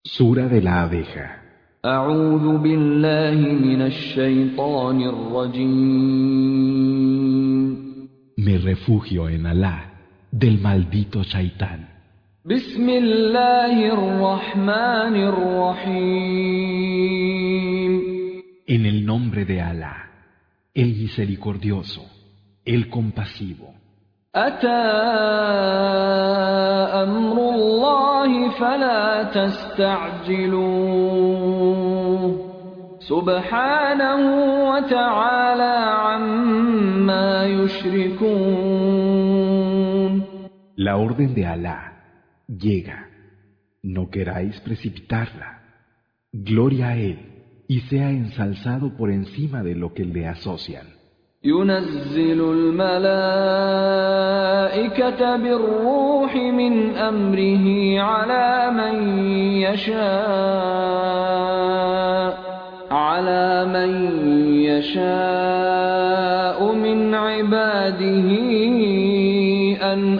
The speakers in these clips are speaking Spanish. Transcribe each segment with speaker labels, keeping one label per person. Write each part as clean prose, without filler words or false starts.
Speaker 1: Sura de la abeja.
Speaker 2: أعوذ بالله من الشيطان الرجيم.
Speaker 1: Me refugio en Alá, del maldito Shaitán.
Speaker 2: بسم الله الرحمن الرحيم.
Speaker 1: En el nombre de Alá, el misericordioso, el compasivo.
Speaker 2: أتى أمر الله فلا تستعجلوه سبحانه وتعالى عما يشركون.
Speaker 1: La orden de Alá llega, no queráis precipitarla. Gloria a Él, y sea ensalzado por encima de lo que le asocian.
Speaker 2: ينزل الملائكة بالروح من أمره على من يشاء من عباده أن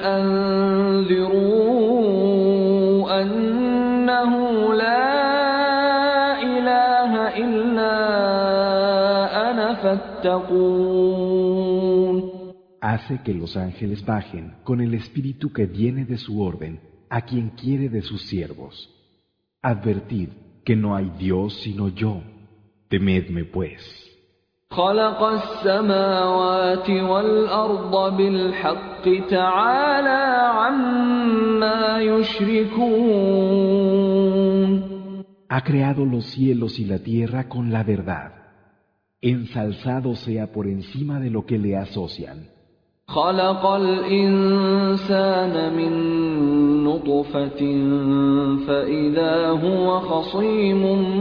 Speaker 2: أنذروا أنه لا إله إلا أنا فاتقون.
Speaker 1: Hace que los ángeles bajen con el espíritu que viene de su orden a quien quiere de sus siervos. Advertid que no hay Dios sino yo. Temedme pues.
Speaker 2: خلق السماوات والأرض بالحق تعالى عما يشركون.
Speaker 1: Ha creado los cielos y la tierra con la verdad. Ensalzado sea por encima de lo que le asocian.
Speaker 2: خلق الإنسان من نطفة فإذا هو خصيم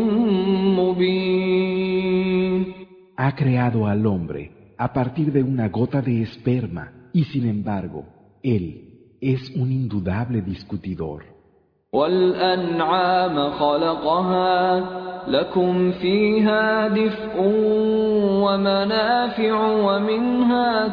Speaker 2: مبين.
Speaker 1: Ha creado al hombre a partir de una gota de esperma y sin embargo, él es un indudable discutidor.
Speaker 2: والأنعام خلقها لكم فيها دفء ومنافع ومنها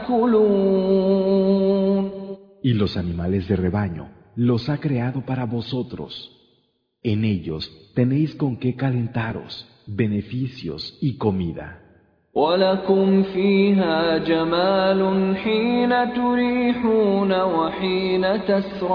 Speaker 2: تأكلون.
Speaker 1: Y los animales de rebaño los ha creado para vosotros. En ellos tenéis con qué calentaros, beneficios y comida.
Speaker 2: ولكم فيها جمال حين تريحون وحين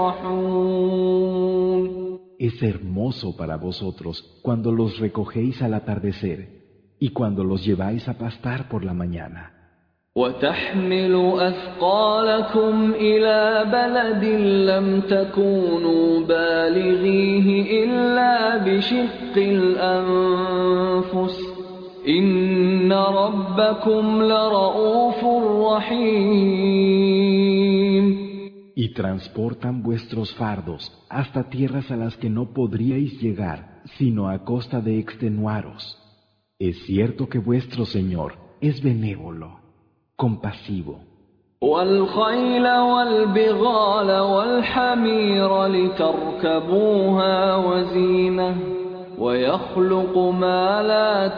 Speaker 2: تسرحون.
Speaker 1: Es hermoso para vosotros cuando los recogéis al atardecer y cuando los lleváis a pastar por la mañana.
Speaker 2: وتحمل أثقالكم إلى بلد لم تكونوا بالغيه إلا بشق الأنفس إن ربكم لرؤوف رحيم.
Speaker 1: Y transportan vuestros fardos hasta tierras a las que no podríais llegar sino a costa de extenuaros. Es cierto que vuestro Señor es benévolo, compasivo.
Speaker 2: والخيل والبغال والحمير لتركبوها وزينة ويخلق ما لا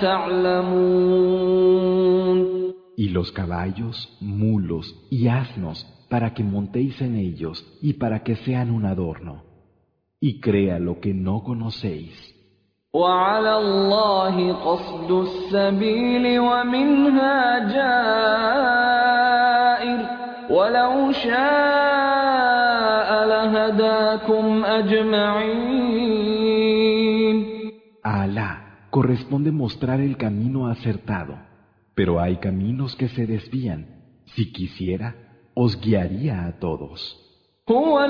Speaker 2: تعلمون.
Speaker 1: Y los caballos, mulos y asnos para que montéis en ellos y para que sean un adorno. Y crea lo que no conocéis.
Speaker 2: وعلى الله قصد السبيل ومنها جائر ولو شاء لهداكم أجمعين.
Speaker 1: A Alá corresponde mostrar el camino acertado, pero hay caminos que se desvían. Si quisiera, os guiaría a todos.
Speaker 2: هو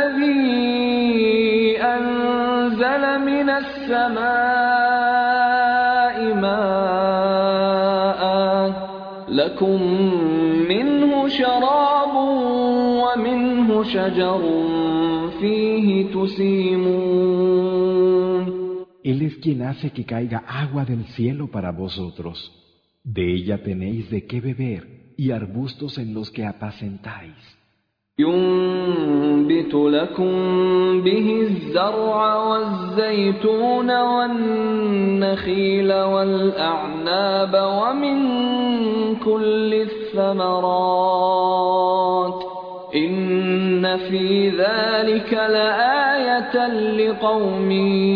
Speaker 2: الذي أنزل من السماء ماء لكم منه شراب ومنه شجر فيه تسيمون.
Speaker 1: Él es quien hace que caiga agua del cielo para vosotros. De ella tenéis de qué beber y arbustos en los que apacentáis.
Speaker 2: ينبت لكم به الزرع والزيتون والنخيل والأعناب ومن كل الثمرات إن في ذلك لآية لقوم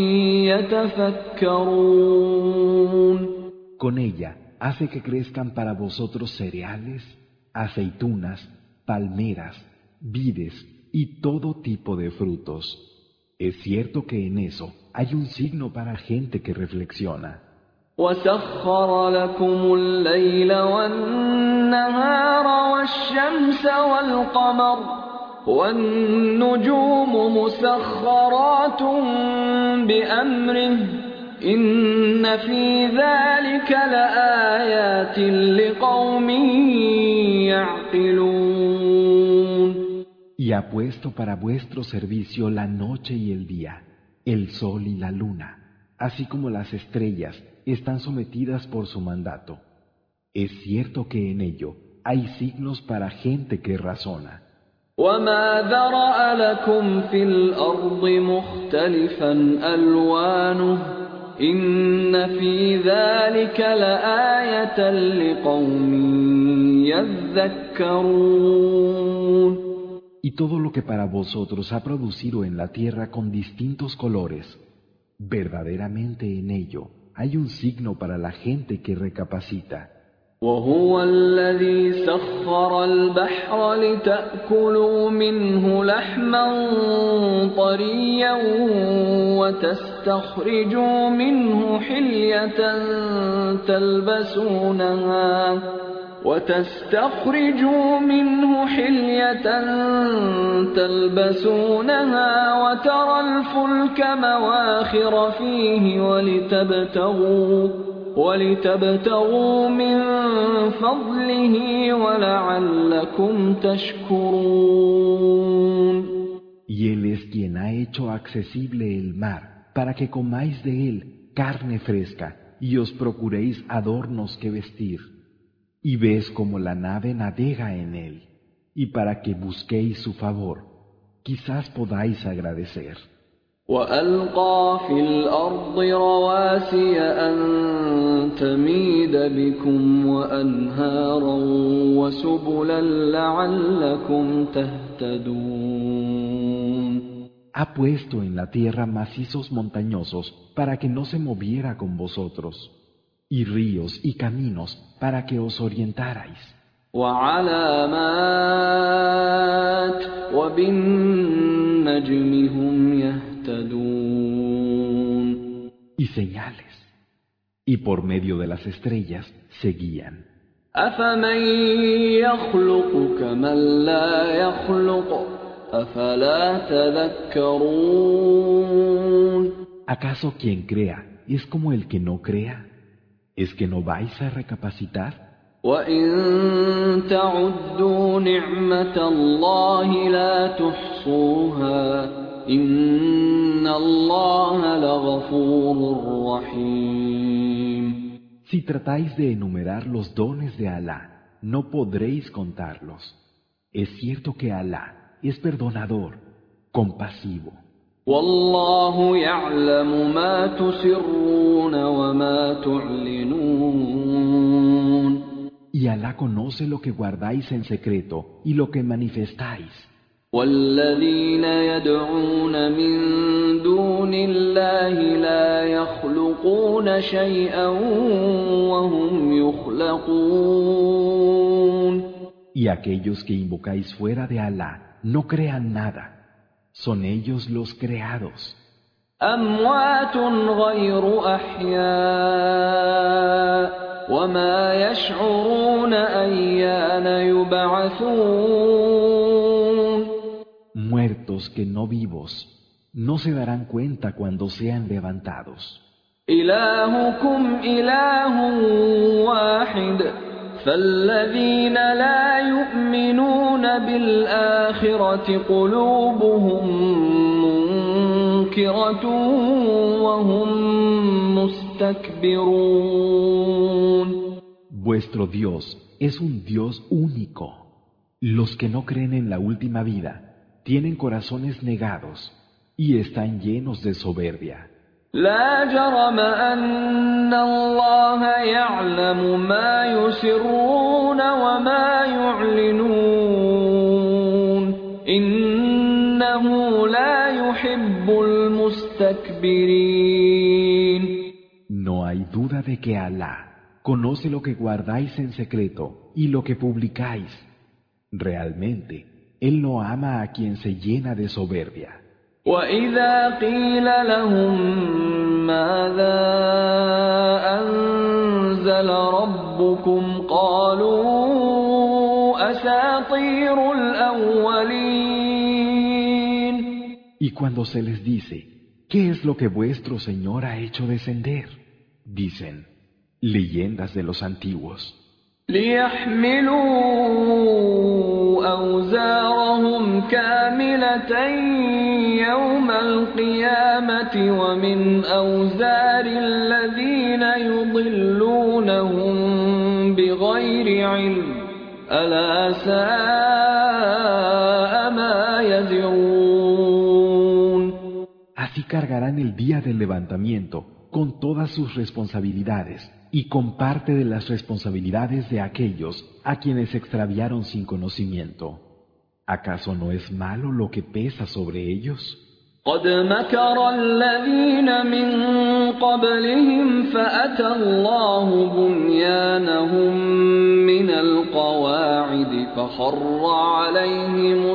Speaker 2: يتفكرون.
Speaker 1: Con ella hace que crezcan para vosotros cereales, aceitunas, palmeras, vides y todo tipo de frutos. Es cierto que en eso hay un signo para gente que reflexiona.
Speaker 2: وسخر لكم الليل والنهار والشمس والقمر والنجوم مسخرات بأمره إن في ذلك لآيات لقوم يعقلون.
Speaker 1: Y ha puesto para vuestro servicio la noche y el día, el sol y la luna, así como las estrellas están sometidas por su mandato. Es cierto que en ello hay signos para gente que razona.
Speaker 2: وما ذرأ لكم في الأرض مختلفا ألوانه إن في ذلك لآية لقوم يذكرون.
Speaker 1: Y todo lo que para vosotros ha producido en la tierra con distintos colores, verdaderamente en ello hay un signo para la gente que recapacita.
Speaker 2: وهو الذي سخر البحر لتأكلوا منه لحما طريا وتستخرجوا منه حلية تلبسونها وترى الفلك مواخر فيه ولتبتغوا من فضله ولعلكم تشكرون.
Speaker 1: Y Él es quien ha hecho accesible el mar para que comáis de él carne fresca y os procuréis adornos que vestir. Y ves como la nave navega en él, y para que busquéis su favor, quizás podáis agradecer.
Speaker 2: وألقى في الأرض رواسي أن تميد بكم وأنهارا وسبلا لعلكم تهتدون.
Speaker 1: Ha puesto en la tierra macizos montañosos para que no se moviera con vosotros, y ríos y caminos para que os orientarais.
Speaker 2: وعلامات وبالنجم هم يهتدون.
Speaker 1: Y señales, y por medio de las estrellas se guían.
Speaker 2: أفمن يخلق كمن لا يخلق أفلا تذكرون.
Speaker 1: ¿Acaso quien crea es como el que no crea? ¿Es que no vais a recapacitar?
Speaker 2: وَإِن تَعُدُّوا نِعْمَةَ اللَّهِ لَا تُحْصُوهَا إِنَّ اللَّهَ لَغَفُورٌ رَّحِيمٌ.
Speaker 1: Si tratáis de enumerar los dones de Alá, no podréis contarlos. Es cierto que Alá es perdonador, compasivo.
Speaker 2: وَاللَّهُ يَعْلَمُ مَا تُسِرُّونَ وَمَا تُعْلِنُونَ.
Speaker 1: Y Alá conoce lo que guardáis en secreto y lo que manifestáis.
Speaker 2: وَالَّذِينَ يَدْعُونَ مِن دُونِ اللَّهِ لَا يَخْلُقُونَ شَيْئًا وَهُمْ يُخْلَقُونَ.
Speaker 1: Y aquellos que invocáis fuera de Alá no crean nada. Son ellos los creados.
Speaker 2: أَمْوَاتٌ غَيْرُ أَحْيَاءٍ وَمَا يَشْعُرُونَ أَيَّانَ يُبْعَثُونَ.
Speaker 1: Muertos que no vivos, no se darán cuenta cuando sean levantados.
Speaker 2: إِلَٰهُكُمْ إِلَٰهٌ وَاحِدٌ فَالَّذِينَ لَا يُؤْمِنُونَ بِالْآخِرَةِ قُلُوبُهُم مُّنكِرَةٌ وَهُم مُّسْتَكْبِرُونَ.
Speaker 1: Vuestro Dios es un Dios único. Los que no creen en la última vida tienen corazones negados y están llenos de soberbia.
Speaker 2: لا جرم أن الله يعلم ما يسرون وما يعلنون مستكبرين.
Speaker 1: No hay duda de que Alá conoce lo que guardáis en secreto y lo que publicáis. Realmente, Él no ama a quien se llena de soberbia.
Speaker 2: وَإِذَا قِيلَ لَهُم مَّاذَا أَنزَلَ رَبُّكُمْ قَالُوا أَسَاطِيرُ الْأَوَّلِينَ.
Speaker 1: Y cuando se les dice, ¿qué es lo que vuestro Señor ha hecho descender? Dicen, leyendas de los antiguos.
Speaker 2: لِيَحْمِلُوا أَوْزَارَهُمْ كَامِلَةً يَوْمَ الْقِيَامَةِ وَمِنْ أَوْزَارِ الَّذِينَ يُضِلُّونَهُم بِغَيْرِ عِلْمٍ أَلَا سَاءَ مَا يَزِرُونَ.
Speaker 1: Así cargarán el día del levantamiento con todas sus responsabilidades y con parte de las responsabilidades de aquellos a quienes extraviaron sin conocimiento. ¿Acaso no es malo lo que pesa sobre ellos?
Speaker 2: قَدْ مَكَرَ الَّذِينَ مِن قَبْلِهِمْ فَأَتَى اللَّهُ بُنْيَانَهُم مِّنَ الْقَوَاعِدِ فَخَرَّ عَلَيْهِمُ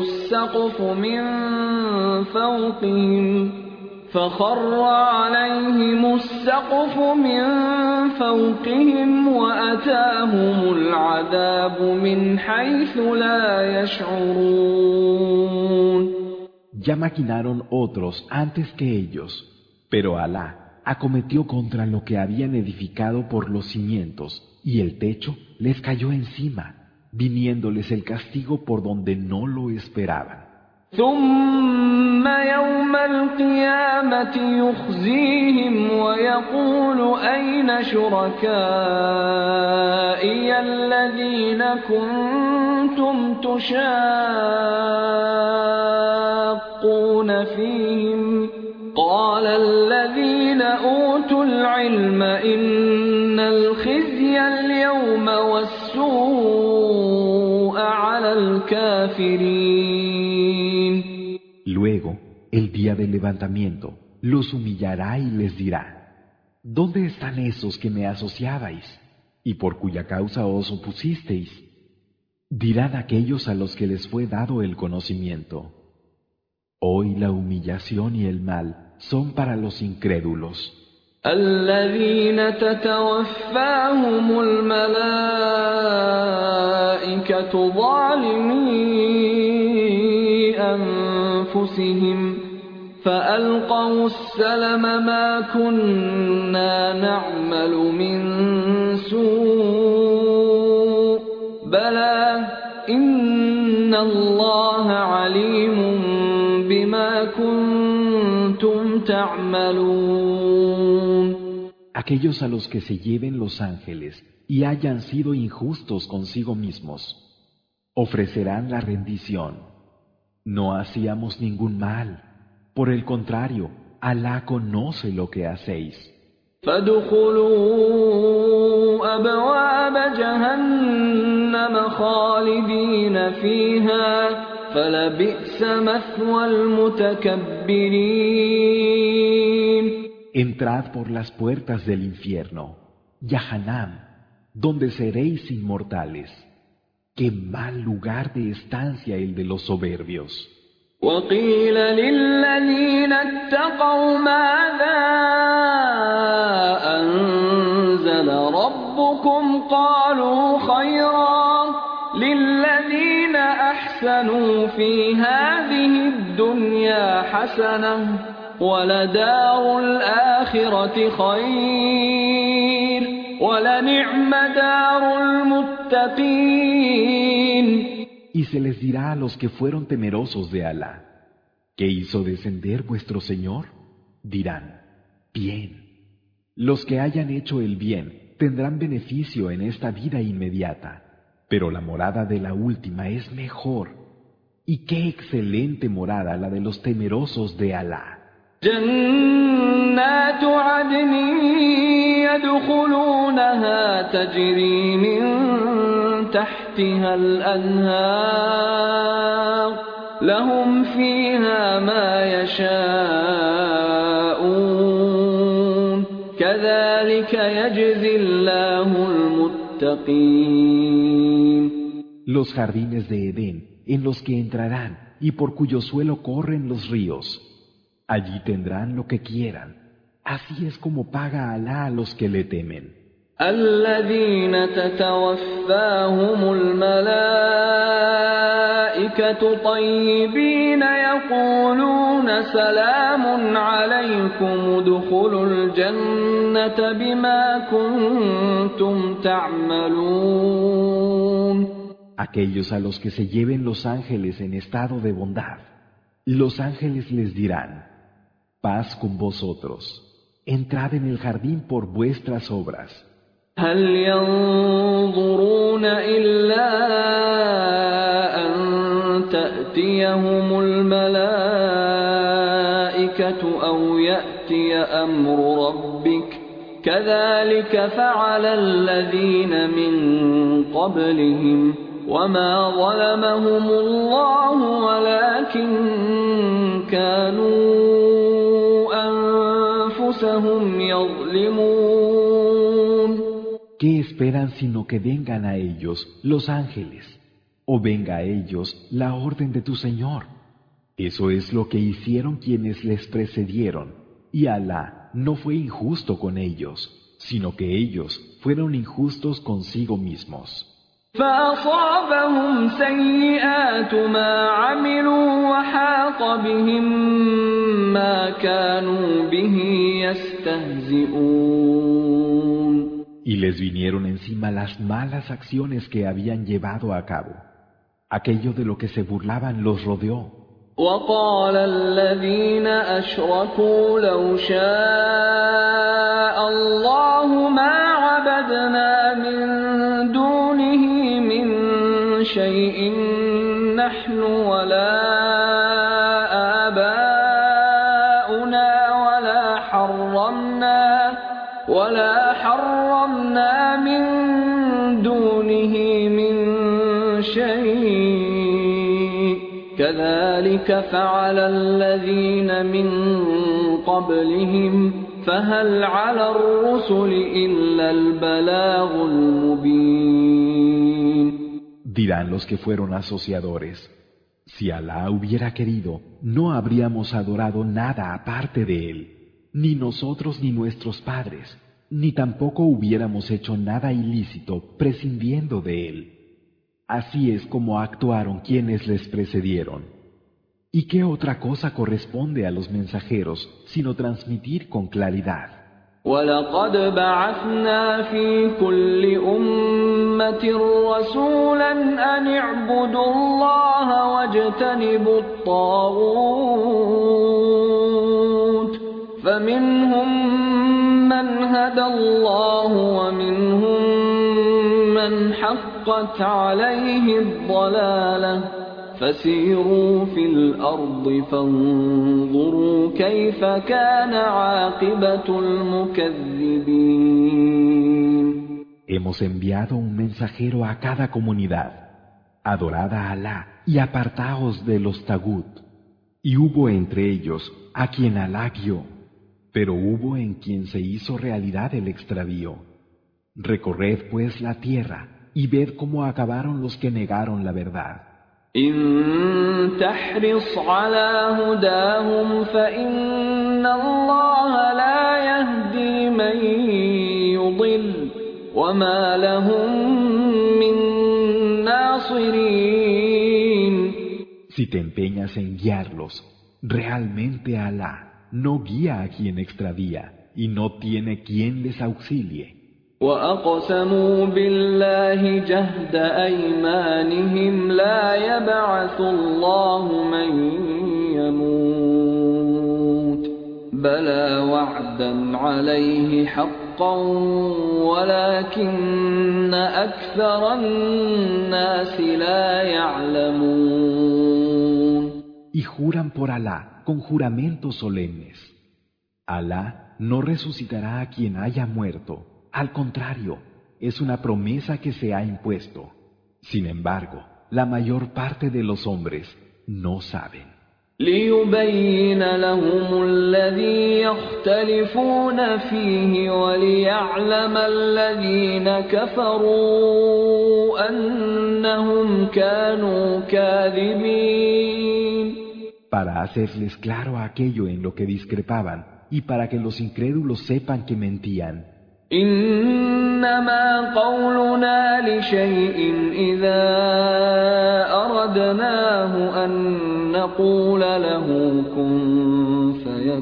Speaker 2: السَّقْفُ مِن فَوْقِهِمْ وَأَتَاهُمُ الْعَذَابُ مِنْ حَيْثُ لَا يَشْعُرُونَ.
Speaker 1: Ya maquinaron otros antes que ellos, pero Alá acometió contra lo que habían edificado por los cimientos, y el techo les cayó encima, viniéndoles el castigo por donde no lo esperaban.
Speaker 2: ثُمَّ يَوْمَ الْقِيَامَةِ يُخْزِيهِمْ وَيَقُولُ أَيْنَ شُرَكَائِيَ الَّذِينَ كُنتُمْ تُشَاقُّونَ فِيهِمْ ۚ قَالَ الَّذِينَ أُوتُوا الْعِلْمَ إِنَّ الْخِزْيَ الْيَوْمَ وَالسُّوءَ عَلَى الْكَافِرِينَ.
Speaker 1: Luego, el día del levantamiento, los humillará y les dirá, ¿dónde están esos que me asociabais y por cuya causa os opusisteis? Dirán aquellos a los que les fue dado el conocimiento. Hoy la humillación y el mal son para los incrédulos.
Speaker 2: الَّذِينَ تَتَوَفَّاهُمُ الْمَلَائِكَةُ ظَالِمِي أَنفُسِهِمْ فَأَلْقَوُا السَّلَمَ مَا كُنَّا نَعْمَلُ مِن سُوءٍ بَلَىٰ إِنَّ اللَّهَ عَلِيمٌ بِمَا كُنتُمْ تَعْمَلُونَ.
Speaker 1: Aquellos a los que se lleven los ángeles y hayan sido injustos consigo mismos, ofrecerán la rendición. No hacíamos ningún mal. Por el contrario, Alá conoce lo que hacéis.
Speaker 2: فَادْخُلُوا أَبْوَابَ جَهَنَّمَ خَالِدِينَ فِيهَا فَلَبِئْسَ مَثْوَى الْمُتَكَبِّرِينَ.
Speaker 1: Entrad por las puertas del infierno, Yahanam, donde seréis inmortales. ¡Qué mal lugar de estancia el de los soberbios!
Speaker 2: وَقِيلَ لِلَّذِينَ اتَّقَوْا مَاذَا أَنزَلَ رَبُّكُمْ قَالُوا خَيْرًا لِلَّذِينَ أَحْسَنُوا فِي هَٰذِهِ الدُّنْيَا حَسَنَةٌ وَلَدَارُ الْآخِرَةِ خَيْرٌ وَلَنِعْمَ دَارُ الْمُتَّقِينَ.
Speaker 1: Y se les dirá a los que fueron temerosos de Alá, ¿qué hizo descender vuestro Señor? Dirán, bien. Los que hayan hecho el bien tendrán beneficio en esta vida inmediata, pero la morada de la última es mejor. Y qué excelente morada la de los temerosos de Alá.
Speaker 2: جَنَّاتُ عَدْنٍ يَدْخُلُونَهَا تَجْرِي مِن تَحْتِهَا الْأَنْهَارُ لَهُمْ فِيهَا مَا يَشَاءُونَ كذلك يجزي الله المتقين.
Speaker 1: Los jardines de Edén, en los que entrarán y por cuyo suelo corren los ríos. Allí tendrán lo que quieran. Así es como paga Alá a los que le temen.
Speaker 2: الذين تتوفاهم الملائكة طيبين يقولون سلام عليكم ادخلوا الجنة بما كنتم تعملون.
Speaker 1: Aquellos a los que se lleven los ángeles en estado de bondad, los ángeles les dirán: paz con vosotros, entrad en el jardín por vuestras obras.
Speaker 2: هل ينظرون إلا أن تأتيهم الملائكة أو يأتي أمر ربك كذلك فعل الذين من قبلهم وما ظلمهم الله ولكن كانوا أنفسهم يظلمون.
Speaker 1: ¿Qué esperan sino que vengan a ellos los ángeles, o venga a ellos la orden de tu Señor? Eso es lo que hicieron quienes les precedieron, y Alá no fue injusto con ellos, sino que ellos fueron injustos consigo mismos.
Speaker 2: فأصابهم سيئات ما عملوا وحاق بهم ما كانوا به يستهزئون.
Speaker 1: Y les vinieron encima las malas acciones que habían llevado a cabo. Aquello de lo que se burlaban los rodeó.
Speaker 2: وقال الذين أشركوا لو شاء الله ما عبدنا من دونه من شيء نحن ولا آباؤنا ولا حرمنا من دونه من شيء كذلك فعل الذين من قبلهم فهل على الرسل إلا البلاغ المبين.
Speaker 1: Dirán los que fueron asociadores: si Alá hubiera querido, no habríamos adorado nada aparte de él, ni nosotros ni nuestros padres, ni tampoco hubiéramos hecho nada ilícito prescindiendo de él. Así es como actuaron quienes les precedieron. ¿Y qué otra cosa corresponde a los mensajeros sino transmitir con claridad?
Speaker 2: وَلَقَدْ بَعَثْنَا فِي كُلِّ أُمَّةٍ رَّسُولًا أَنِ اعْبُدُوا اللَّهَ وَاجْتَنِبُوا الطَّاغُوتَ فَمِنْهُم مَّنْ هَدَى اللَّهُ وَمِنْهُم مَّنْ حَقَّتْ عَلَيْهِ الضَّلَالَةُ فسيروا في الأرض فانظروا كيف كان عاقبة المكذبين.
Speaker 1: Hemos enviado un mensajero a cada comunidad. Adorad a Alá y apartaos de los tagut. Y hubo entre ellos a quien Alá guió, pero hubo en quien se hizo realidad el extravío. Recorred pues la tierra y ved cómo acabaron los que negaron la verdad.
Speaker 2: إن تحرص على هداهم فإن الله لا يهدي من يضل وما لهم من ناصرين.
Speaker 1: Si te empeñas en guiarlos, realmente Alá no guía a quien extravía y no tiene quien les auxilie.
Speaker 2: وَأَقْسَمُوا بِاللَّهِ جَهْدَ أَيْمَانِهِمْ لَا يَبْعَثُ اللَّهُ مَن يَمُوتُ بَلَىٰ وَعْدًا عَلَيْهِ حَقًّا وَلَٰكِنَّ أَكْثَرَ النَّاسِ لَا يَعْلَمُونَ.
Speaker 1: Y juran por Alá con juramentos solemnes. Alá no resucitará a quien haya muerto. Al contrario, es una promesa que se ha impuesto. Sin embargo, la mayor parte de los hombres no saben.
Speaker 2: ليبين لهم الذي يختلفون فيه وليعلم الذين كفروا أنهم كانوا كاذبين.
Speaker 1: Para hacerles claro aquello en lo que discrepaban y para que los incrédulos sepan que mentían.
Speaker 2: إنما قولنا لشيء إذا أردناه أن نقول له كن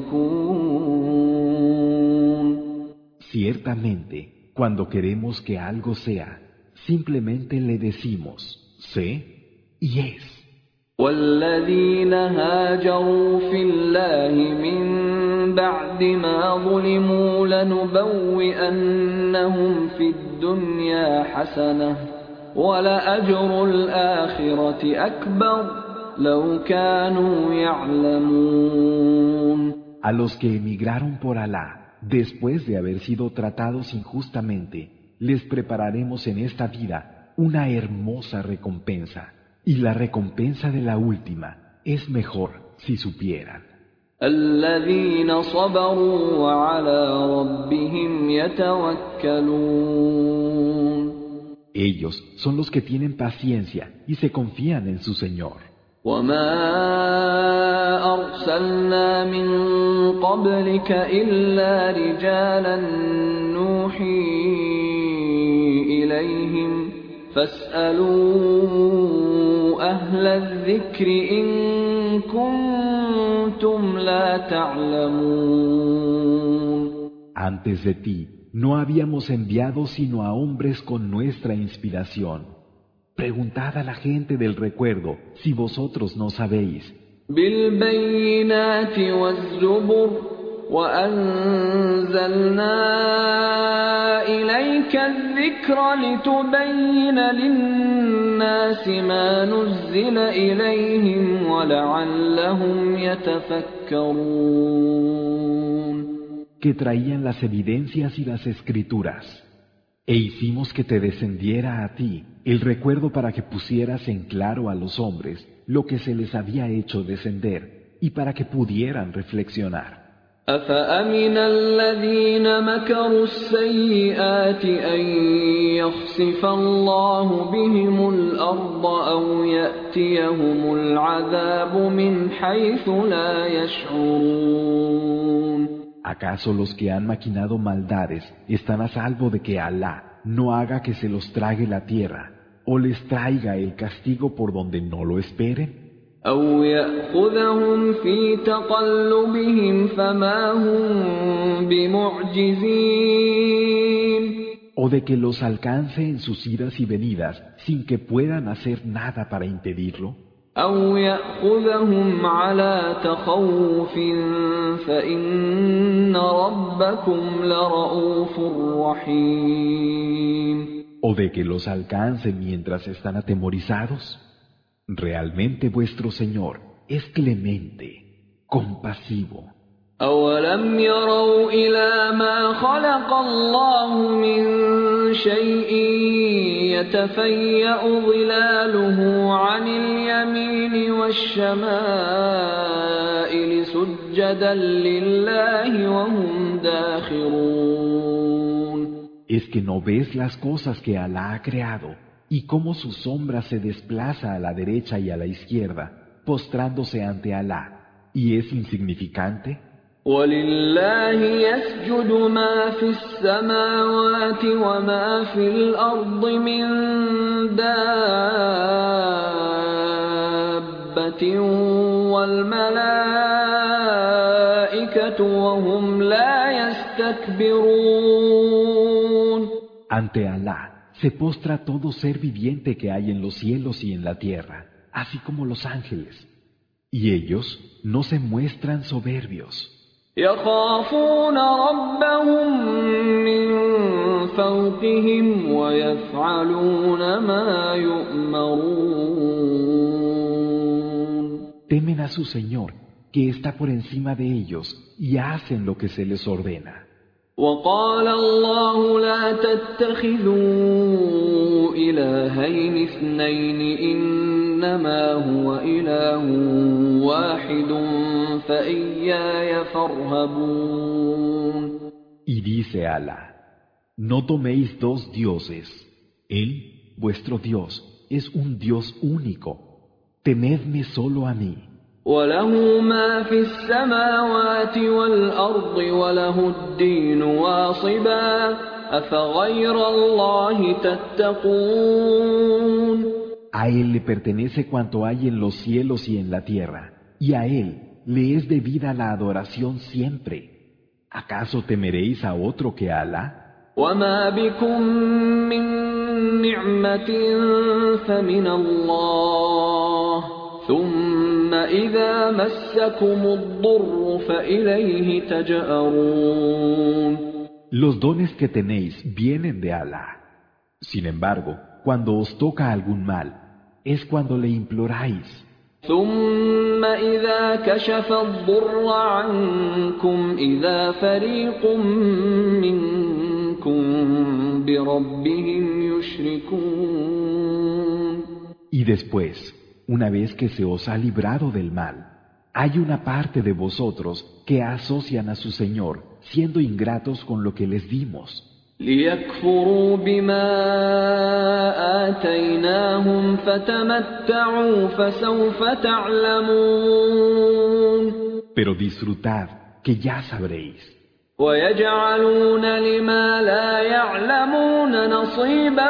Speaker 2: فيكون.
Speaker 1: Ciertamente, cuando queremos que algo sea, simplemente le decimos, sé y es.
Speaker 2: والذين هاجروا في الله من بعد ما ظلموا لنبوئنهم في الدنيا حسنة ولأجر الآخرة أكبر لو كانوا يعلمون.
Speaker 1: A los que emigraron por Alá, después de haber sido tratados injustamente, les prepararemos en esta vida una hermosa recompensa. Y la recompensa de la última es mejor si supieran.
Speaker 2: الذين صبروا وعلى ربهم يتوكلون.
Speaker 1: Ellos son los que tienen paciencia y se confían en su Señor.
Speaker 2: وما أرسلنا من قبلك إلا رجالا نوحي إليهم فاسألوا أهل الذكر إن كنتم لا تعلمون.
Speaker 1: Antes de ti no habíamos enviado sino a hombres con nuestra inspiración. Preguntad a la gente del recuerdo si vosotros no sabéis.
Speaker 2: بالبينات والزبر وأنزلنا إليك الذكر لتبين للناس ما نزل إليهم ولعلهم يتفكرون.
Speaker 1: Que traían las evidencias y las escrituras. E hicimos que te descendiera a ti el recuerdo para que pusieras en claro a los hombres lo que se les había hecho descender y para que pudieran reflexionar.
Speaker 2: أفأمن الذين مكروا السيئات أن يخسف الله بهم الأرض أو يأتيهم العذاب من حيث لا يشعرون.
Speaker 1: ¿Acaso los que han maquinado maldades están a salvo de que Alá no haga que se los trague la tierra o les traiga el castigo por donde no lo esperen?
Speaker 2: أو يأخذهم في تقلبهم فما هم بمعجزين.
Speaker 1: O de que los alcance en sus idas y venidas sin que puedan hacer nada para impedirlo.
Speaker 2: أو يأخذهم على تخوف فإن ربكم لرؤوف رحيم.
Speaker 1: O de que los alcance mientras están atemorizados. Realmente vuestro Señor es clemente, compasivo.
Speaker 2: أولم يروا إلى ما خلق الله من شيء يتفيأ ظلاله عن اليمين والشمائل سجدا لله وهم داخرون.
Speaker 1: ¿Es que no ves las cosas que Alá ha creado y cómo su sombra se desplaza a la derecha y a la izquierda, postrándose ante Alá, y es insignificante?
Speaker 2: وَلِلَّهِ يَسْجُدُ مَا فِي السَّمَاوَاتِ وَمَا فِي الْأَرْضِ مِن دَابَّةٍ وَالْمَلَائِكَةُ وَهُمْ لَا يَسْتَكْبِرُونَ.
Speaker 1: Ante Alá se postra todo ser viviente que hay en los cielos y en la tierra, así como los ángeles, y ellos no se muestran soberbios.
Speaker 2: يخافون ربهم من فوقهم ويفعلون ما يؤمرون.
Speaker 1: Temen a su Señor, que está por encima de ellos, y hacen lo que se les ordena.
Speaker 2: وقال الله لا تتخذوا إلهين اثنين إنما هو إله واحد فإياي فارهبون.
Speaker 1: Y dice Alá, no toméis dos dioses. Él, vuestro Dios, es un Dios único. Temedme solo a mí.
Speaker 2: وله ما في السماوات والأرض وله الدين واصبا أفغير الله تتقون.
Speaker 1: A Él le pertenece cuanto hay en los cielos y en la tierra, y a Él le es debida la adoración siempre. ¿Acaso temeréis a otro que a Alá?
Speaker 2: وما بكم من نعمة فمن الله ثم إذا مسكم الضر فإليه تجأرون.
Speaker 1: Los dones que tenéis vienen de Alá. Sin embargo, cuando os toca algún mal, es cuando le imploráis.
Speaker 2: ثم إذا كشف الضر عنكم إذا فريق منكم بربهم يشركون.
Speaker 1: Y después, una vez que se os ha librado del mal, hay una parte de vosotros que asocian a su Señor, siendo ingratos con lo que les dimos.
Speaker 2: ليكفروا بما آتيناهم فتمتعوا فسوف تعلمون.
Speaker 1: Pero disfrutad, que ya sabréis.
Speaker 2: ويجعلون لما لا يعلمون نصيبا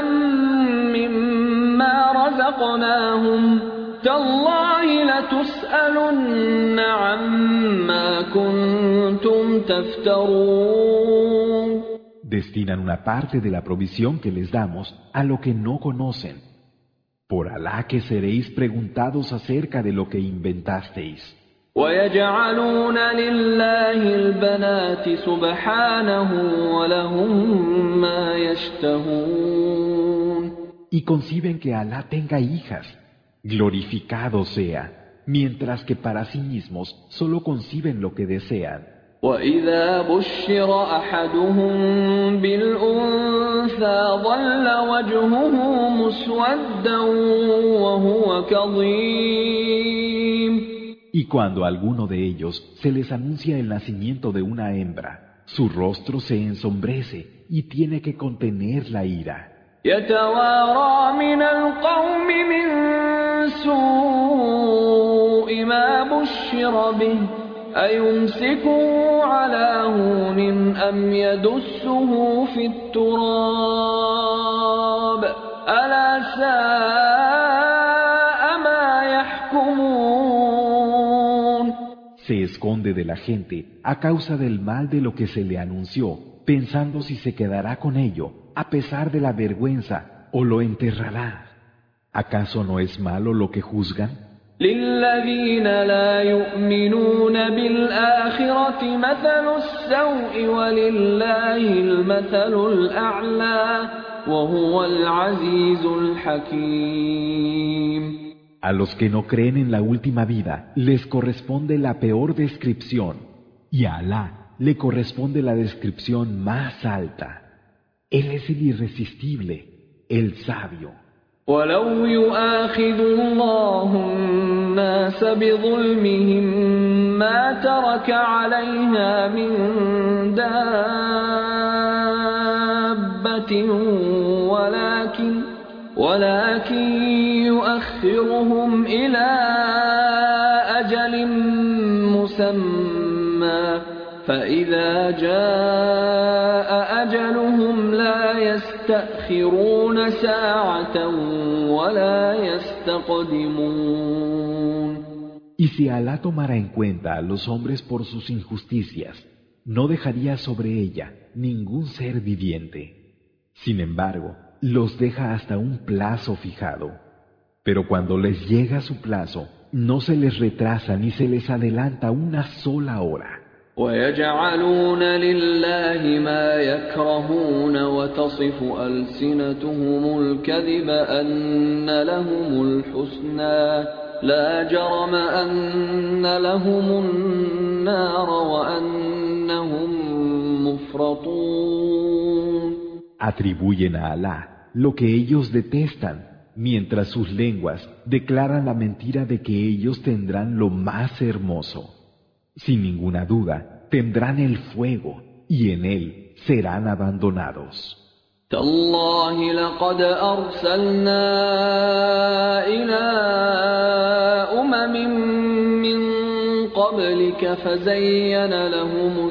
Speaker 2: مما رزقناهم تالله لتسألن عما كنتم تفترون.
Speaker 1: Destinan una parte de la provisión que les damos a lo que no conocen. Por Alá que seréis preguntados acerca de lo que inventasteis.
Speaker 2: ويجعلون لله البنات سبحانه ولهم ما يشتهون.
Speaker 1: Y conciben que Alá tenga hijas, glorificado sea, mientras que para sí mismos solo conciben lo que desean.
Speaker 2: وإذا بشر أحدهم بالأنثى ظل وجهه مسودا وهو كظيم.
Speaker 1: Y cuando a alguno de ellos se les anuncia el nacimiento de una hembra, su rostro se ensombrece y tiene que contener la ira.
Speaker 2: يتوارى من القوم من سوء ما بشر به أيمسكه على هون أم يدسه في التراب ألا ساء ما يحكمون.
Speaker 1: Se esconde de la gente a causa del mal de lo que se le anunció, pensando si se quedará con ello, a pesar de la vergüenza, o lo enterrará. ¿Acaso no es malo lo que juzgan?
Speaker 2: للذين لا يؤمنون بالآخرة مثل السوء ولله المثل الأعلى وهو العزيز الحكيم.
Speaker 1: A los que no creen en la última vida les corresponde la peor descripción, y a Alá le corresponde la descripción más alta. Él es el irresistible, el sabio.
Speaker 2: ولو يؤاخذ الله الناس بظلمهم ما ترك عليها من دابة ولكن يؤخرهم إلى أجل مسمى فإذا جاء أجلهم لا يستأخرون ساعة ولا يستقدمون.
Speaker 1: Y si Alá tomara en cuenta a los hombres por sus injusticias, no dejaría sobre ella ningún ser viviente. Sin embargo, los deja hasta un plazo fijado. Pero cuando les llega su plazo, no se les retrasa ni se les adelanta una sola hora.
Speaker 2: ويجعلون لله ما يكرهون وتصف ألسنتهم الكذب أن لهم الحسنى لا جرم أن لهم النار وأنهم مفرطون.
Speaker 1: Atribuyen a Alá lo que ellos detestan mientras sus lenguas declaran la mentira de que ellos tendrán lo más hermoso. Sin ninguna duda, tendrán el fuego y en él serán abandonados.
Speaker 2: تالله لقد أرسلنا إلى من قبلك فزين لهم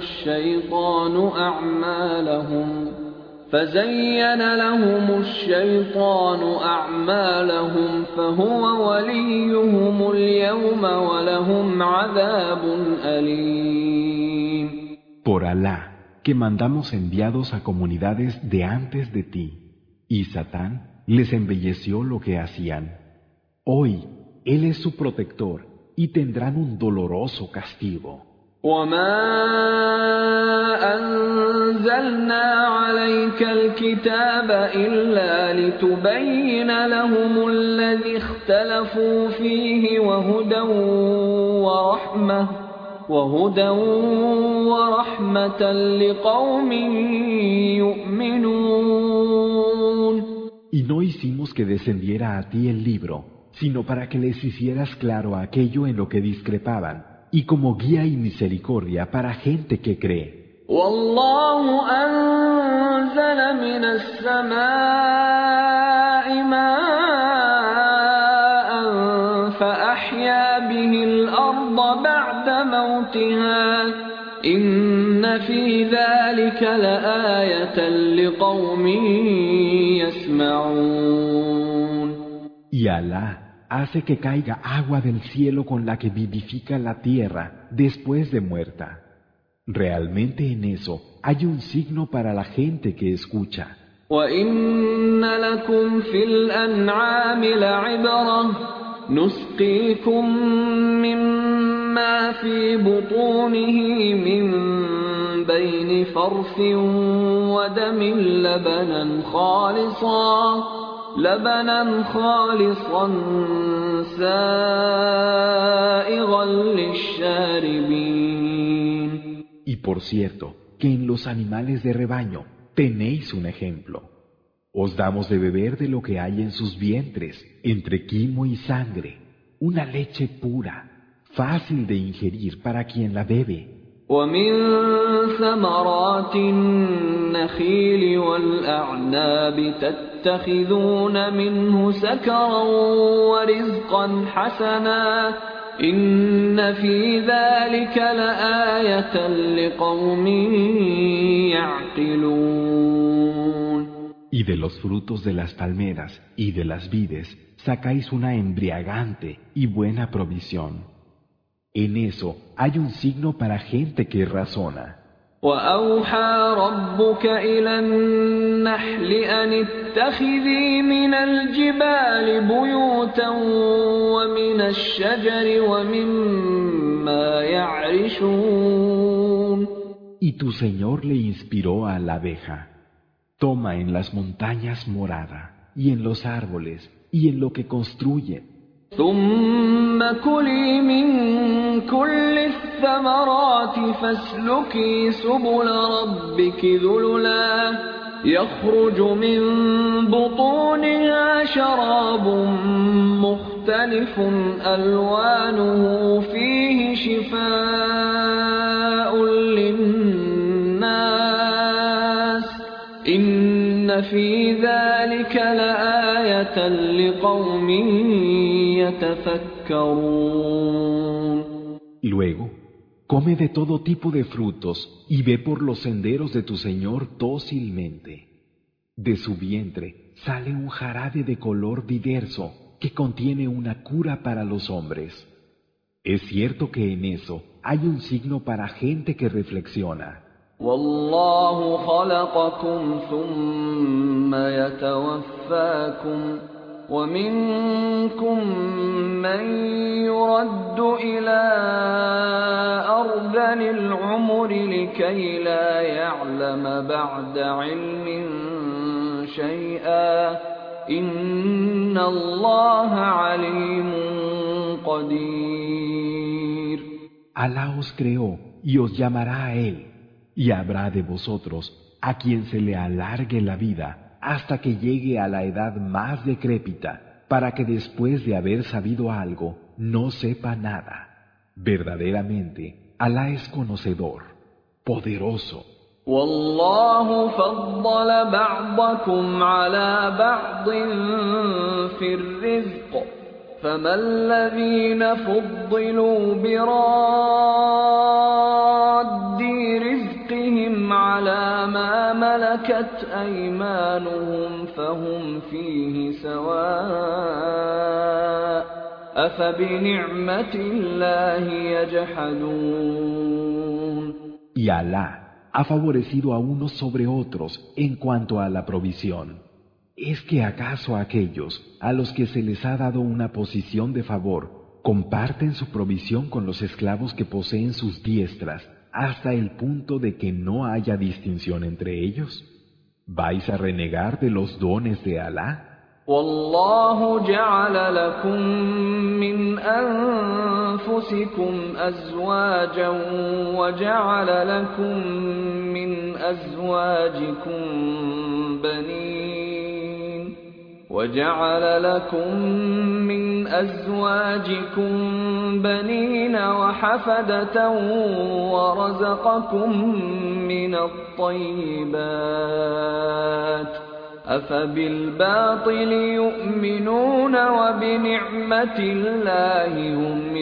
Speaker 2: الشيطان أعمالهم فهو وليهم اليوم ولهم عذاب أليم.
Speaker 1: Por Alá, que mandamos enviados a comunidades de antes de ti, y Satán les embelleció lo que hacían. Hoy, él es su protector, y tendrán un doloroso castigo.
Speaker 2: وما أنزلنا عليك الكتاب إلا لتبين لهم الذي اختلفوا فيه وهدى ورحمة لقوم يؤمنون.
Speaker 1: Y no hicimos que descendiera a ti el libro, sino para que les hicieras claro aquello en lo que discrepaban, y como guía y misericordia para gente que cree.
Speaker 2: والله أنزل من السماء ماء فأحيا به الأرض بعد موتها إن في ذلك لآية لقوم يسمعون.
Speaker 1: Y Alá hace que caiga agua del cielo con la que vivifica la tierra después de muerta. Realmente en eso hay un signo para la gente que escucha.
Speaker 2: وَإِنَّ لَكُمْ فِي الْأَنْعَامِ لَعِبْرَةً نُسْقِيكُم مِّمَّا فِي بُطُونِهِ مِن بَيْنِ فَرْثٍ وَدَمٍ لبنا خالصا سائغا للشاربين.
Speaker 1: Y por cierto, que en los animales de rebaño tenéis un ejemplo. Os damos de beber de lo que hay en sus vientres, entre quimo y sangre, una leche pura, fácil de ingerir para quien la bebe.
Speaker 2: ومن ثمرات النخيل والأعناب تتخذون منه سكرا ورزقا حسنا إن في ذلك لآية لقوم يعقلون.
Speaker 1: Y de los frutos de las palmeras y de las vides sacáis una embriagante y buena provisión. En eso hay un signo para gente que razona.
Speaker 2: وَأَوْحَى رَبُّكَ إِلَى النَّحْلِ أَنِ اتَّخِذِي مِنَ الْجِبَالِ بُيُوتًا وَمِنَ الشَّجَرِ وَمِمَّا يَعْرِشُونَ.
Speaker 1: Y tu Señor le inspiró a la abeja. Toma en las montañas morada, y en los árboles, y en lo que construyen.
Speaker 2: ثم كلي من كل الثمرات فاسلكي سبل ربك ذللا يخرج من بطونها شراب مختلف ألوانه فيه شفاء للناس إن في ذلك لآية لقوم يتفكرون.
Speaker 1: Luego, come de todo tipo de frutos y ve por los senderos de tu Señor dócilmente. De su vientre sale un jarabe de color diverso que contiene una cura para los hombres. Es cierto que en eso hay un signo para gente que reflexiona.
Speaker 2: والله خلقكم ثم يتوفاكم ومنكم من يرد إلى أرذل العمر لكي لا يعلم بعد علم شيئا إن الله عليم قدير.
Speaker 1: Alá os creó y os llamará a él. Y habrá de vosotros a quien se le alargue la vida hasta que llegue a la edad más decrépita, para que después de haber sabido algo, no sepa nada. Verdaderamente, Alá es conocedor, poderoso.
Speaker 2: والله فضل بعضكم على بعض في الرزق فما الذين فضلوا براد رزقهم على ما ملكت أيمانهم فهم فيه سواء أفبنعمة الله يجحدون.
Speaker 1: Y Alá ha favorecido a unos sobre otros en cuanto a la provisión. ¿Es que acaso aquellos a los que se les ha dado una posición de favor comparten su provisión con los esclavos que poseen sus diestras hasta el punto de que no haya distinción entre ellos? ¿Vais a renegar de los dones de Alá?
Speaker 2: والله جعل لكم من أنفسكم أزواجا وجعل لكم من أزواجكم بنين وحفدة ورزقكم من الطيبات أفبالباطل يؤمنون وبنعمة الله هم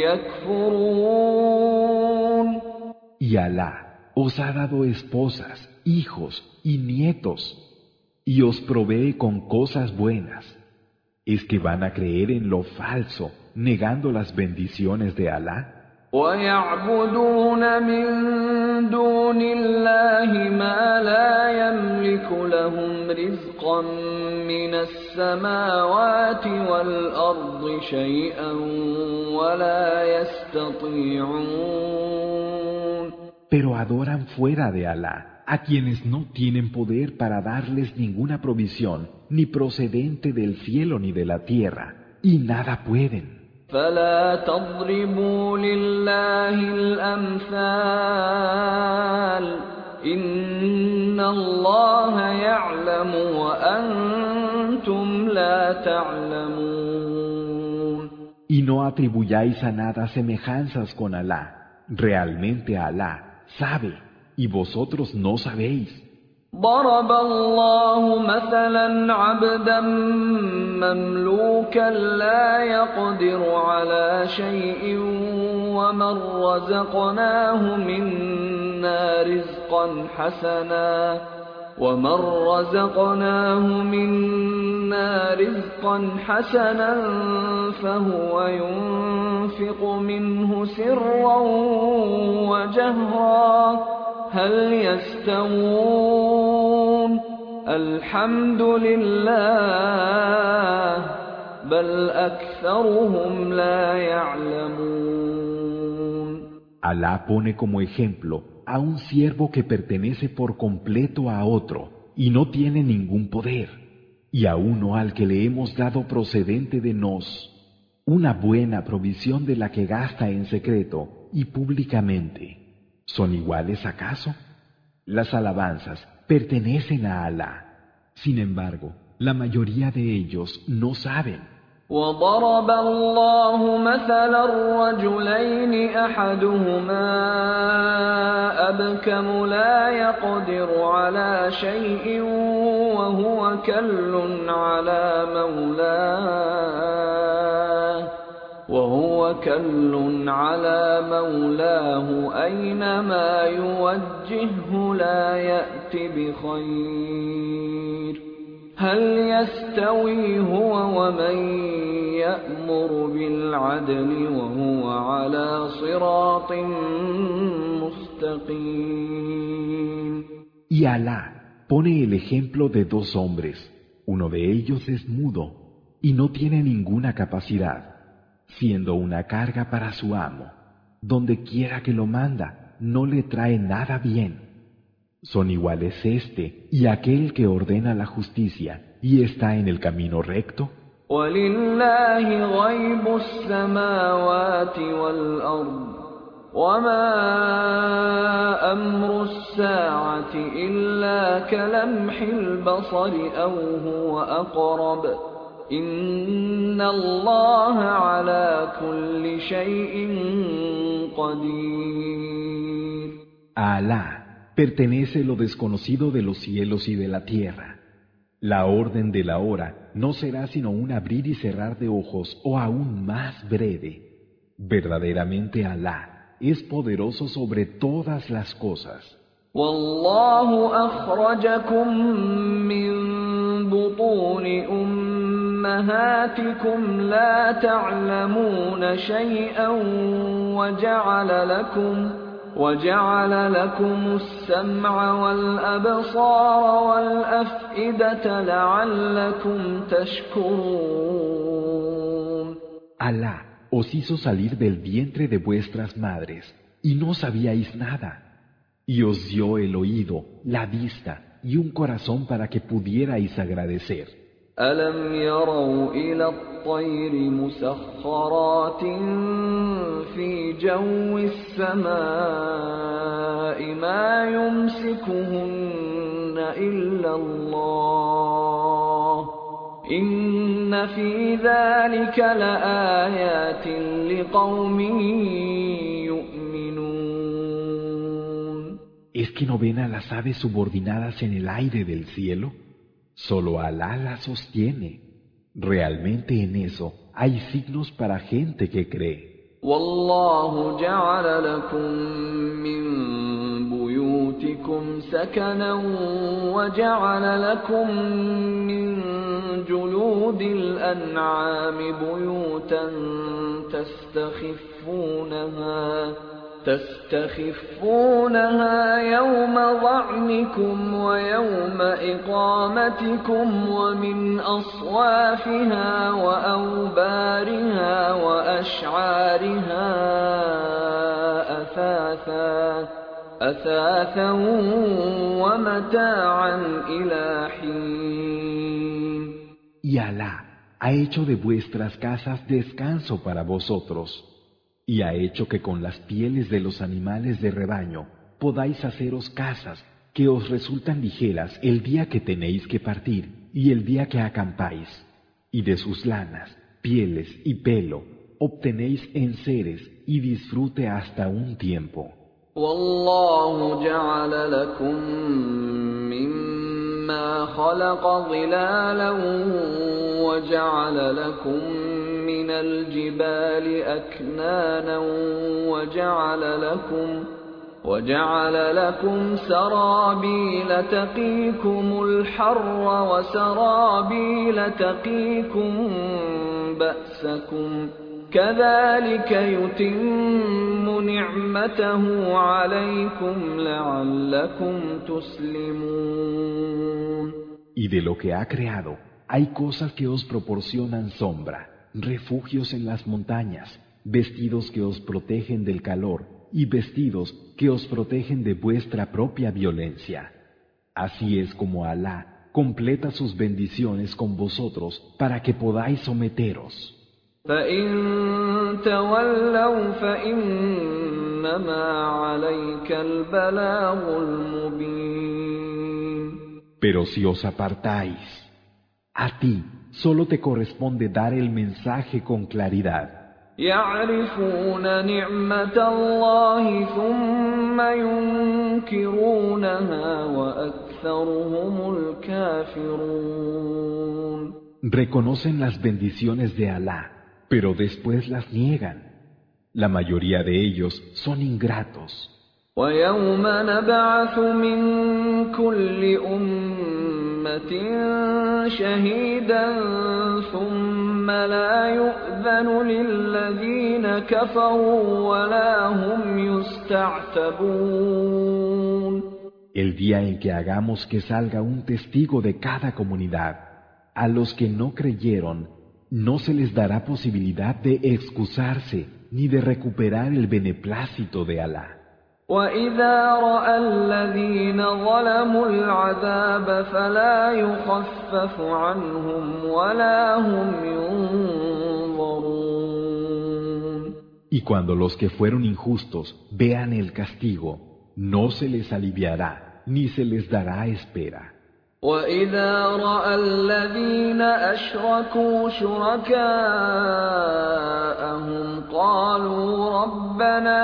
Speaker 2: يكفرون.
Speaker 1: Y Alá os ha dado esposas, hijos y nietos, y os provee con cosas buenas. ¿Es que van a creer en lo falso, negando las bendiciones de Alá?
Speaker 2: ويعبدون من دون الله ما لا يملك لهم رزقا من السماوات والأرض شيئا ولا يستطيعون.
Speaker 1: Pero adoran fuera de Alá a quienes no tienen poder para darles ninguna provisión, ni procedente del cielo ni de la tierra, y nada pueden.
Speaker 2: فلا تضربوا لله الأمثال إن الله يعلم وأنتم لا تعلمون.
Speaker 1: Y no atribuyáis a nada semejanzas con Alá. Realmente Alá sabe, y vosotros no sabéis.
Speaker 2: ضرب الله مثلا عبدا مملوكا لا يقدر على شيء ومن رزقناه منا رزقا حسنا فهو ينفق منه سرا وجهرا هل يستوون الحمد لله بل أكثرهم لا يعلمون.
Speaker 1: Alá pone como ejemplo a un siervo que pertenece por completo a otro y no tiene ningún poder, y a uno al que le hemos dado procedente de nos una buena provisión de la que gasta en secreto y públicamente. ¿Son iguales acaso? Las alabanzas pertenecen a Alá. Sin embargo, la mayoría de ellos no saben.
Speaker 2: وضرب الله مثلا رجلين أحدهما أبكم لا يقدر على شيء وهو كل على مولاه أينما يوجهه لا يأت بخير هل يستوي هو ومن يأمر بالعدل وهو على صراط مستقيم.
Speaker 1: Y Alá pone el ejemplo de dos hombres. Uno de ellos es mudo y no tiene ninguna capacidad, siendo una carga para su amo. Donde quiera que lo manda, no le trae nada bien. Son iguales este y aquel que ordena la justicia y está en el camino recto.
Speaker 2: وَلِلَّهِ غَيْبُ السَّمَاوَاتِ وَالْأَرْضِ وَمَا أَمْرُ السَّاعَةِ إِلَّا كَلَمْحِ الْبَصَرِ أَوْ هُوَ أَقْرَبُ إن الله على كل شيء قدير.
Speaker 1: A Alá pertenece lo desconocido de los cielos y de la tierra. La orden de la hora no será sino un abrir y cerrar de ojos o aún más breve. Verdaderamente Alá es poderoso sobre todas las cosas.
Speaker 2: والله أخرجكم من بطون أمهاتكم لا تعلمون شيئا وجعل لكم السمع والأبصار والأفئدة لعلكم تشكرون.
Speaker 1: Alá os hizo salir del vientre de vuestras madres, y no sabíais nada, y os dio el oído, la vista y un corazón para que pudierais agradecer.
Speaker 2: ألم يروا إلى الطير مسخرات في جو السماء ما يمسكهن إلا الله إن في ذلك لآيات لقوم يؤمنون.
Speaker 1: ¿Es que no ven a las aves subordinadas en el aire del cielo? Solo Alá las sostiene. Realmente en eso hay signos para gente que cree.
Speaker 2: والله جعل لكم من بيوتكم سكنا وجعل لكم من جلود الأنعام بيوتا تستخفونها يوم ظعنكم ويوم إقامتكم ومن أصوافها وأوبارها وأشعارها أثاثا ومتاعا إلى حين.
Speaker 1: Y Alá ha hecho de vuestras casas descanso para vosotros, y ha hecho que con las pieles de los animales de rebaño podáis haceros casas que os resultan ligeras el día que tenéis que partir y el día que acampáis, y de sus lanas, pieles y pelo obtenéis enseres y disfrute hasta un tiempo.
Speaker 2: والله جعل لكم مما خلق ظلالا وجعل لكم من الجبال أكنانا وجعل لكم سرابيل تقيكم الحر وسرابيل تقيكم بأسكم كذلك يتم نعمته عليكم لعلكم تسلمون.
Speaker 1: Y de lo que ha creado, hay cosas que os proporcionan sombra, refugios en las montañas, vestidos que os protegen del calor y vestidos que os protegen de vuestra propia violencia. Así es como Alá completa sus bendiciones con vosotros para que podáis someteros.
Speaker 2: فإن تولوا فإنما عليك البلاغ المبين.
Speaker 1: Pero si os apartáis, a ti solo te corresponde dar el mensaje con claridad.
Speaker 2: يعرفون نعمة الله ثم ينكرونها وأكثرهم الكافرون.
Speaker 1: Reconocen las bendiciones de Alá, pero después las niegan. La mayoría de ellos son ingratos.
Speaker 2: ويوم نبعث من كل أمة شهيدا ثم لا يؤذن للذين كفروا ولا هم يستعتبون.
Speaker 1: El día en que hagamos que salga un testigo de cada comunidad, a los que no creyeron, no se les dará posibilidad de excusarse ni de recuperar el beneplácito de Alá.
Speaker 2: وَإِذَا رَأَى الَّذِينَ ظَلَمُوا الْعَذَابَ فَلَا يُخَفَّفُ عَنْهُمْ وَلَا هُمْ يُنظَرُونَ.
Speaker 1: Y cuando los que fueron injustos vean el castigo, no se les aliviará ni se les dará espera.
Speaker 2: وَإِذَا رَأَى الَّذِينَ أَشْرَكُوا شُرَكَاءَهُمْ قَالُوا رَبَّنَا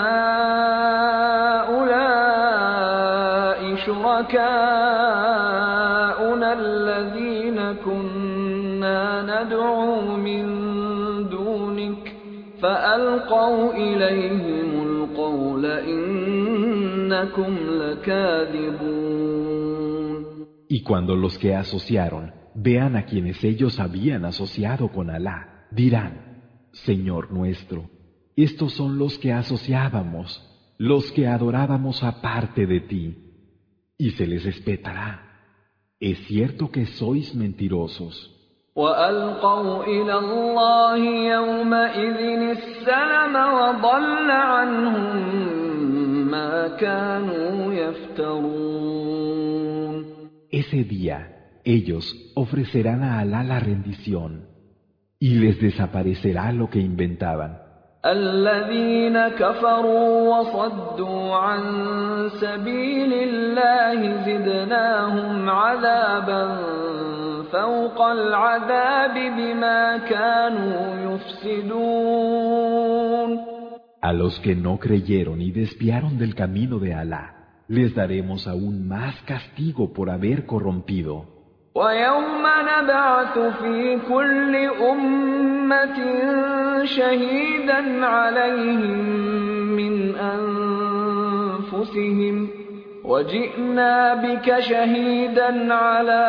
Speaker 2: هَٰؤُلَاءِ شُرَكَاؤُنَا الَّذِينَ كُنَّا نَدْعُو مِن دُونِكَ فَأَلْقَوْا إِلَيْهِمُ الْقَوْلَ إِنَّكُمْ لَكَاذِبُونَ.
Speaker 1: Y cuando los que asociaron vean a quienes ellos habían asociado con Alá, dirán: Señor nuestro, estos son los que asociábamos, los que adorábamos aparte de ti. Y se les espetará: es cierto que sois mentirosos.
Speaker 2: وَأَلْقَوْا إِلَى اللَّهِ يَوْمَئِذٍ السَّلَمَ وَضَلَّ عَنْهُم مَّا كَانُوا يَفْتَرُونَ.
Speaker 1: Ese día ellos ofrecerán a Alá la rendición y les desaparecerá lo que inventaban.
Speaker 2: الَّذِينَ كَفَرُوا وَصَدُّوا عَن سَبِيلِ اللَّهِ زِدْنَاهُمْ عَذَابًا فَوْقَ الْعَذَابِ بِمَا كَانُوا يُفْسِدُونَ.
Speaker 1: A los que no creyeron y desviaron del camino de Alá, les daremos aún más castigo por haber corrompido.
Speaker 2: وَيَوْمَ نَبْعَثُ فِي كُلِّ أُمَّةٍ شَهِيدًا عَلَيْهِم مِّنْ أَنفُسِهِمْ وَجِئْنَا بِكَ شَهِيدًا عَلَىٰ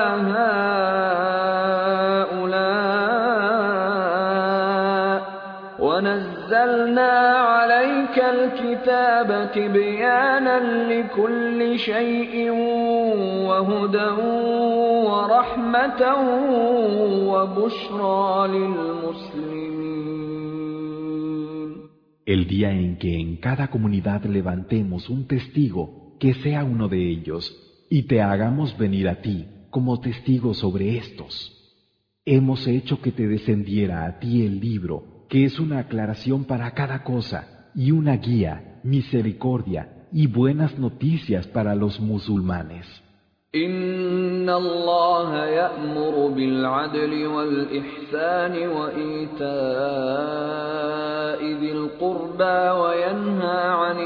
Speaker 2: هَٰؤُلَاءِ وَنَزَّلْنَا عَلَيْكَ الْكِتَابَ تِبْيَانًا لِّكُلِّ شَيْءٍ وَهُدًى وَرَحْمَةً وَبُشْرَىٰ لِلْمُسْلِمِينَ.
Speaker 1: El día en que en cada comunidad levantemos un testigo que sea uno de ellos y te hagamos venir a ti como testigo sobre estos. Hemos hecho que te descendiera a ti el libro, que es una aclaración para cada cosa, y una guía, misericordia y buenas noticias para los musulmanes.
Speaker 2: إِنَّ اللَّهَ يَأْمُرُ بِالْعَدْلِ وَالْإِحْسَانِ وَإِيتَاءِ ذِي الْقُرْبَىٰ وَيَنْهَىٰ عَنِ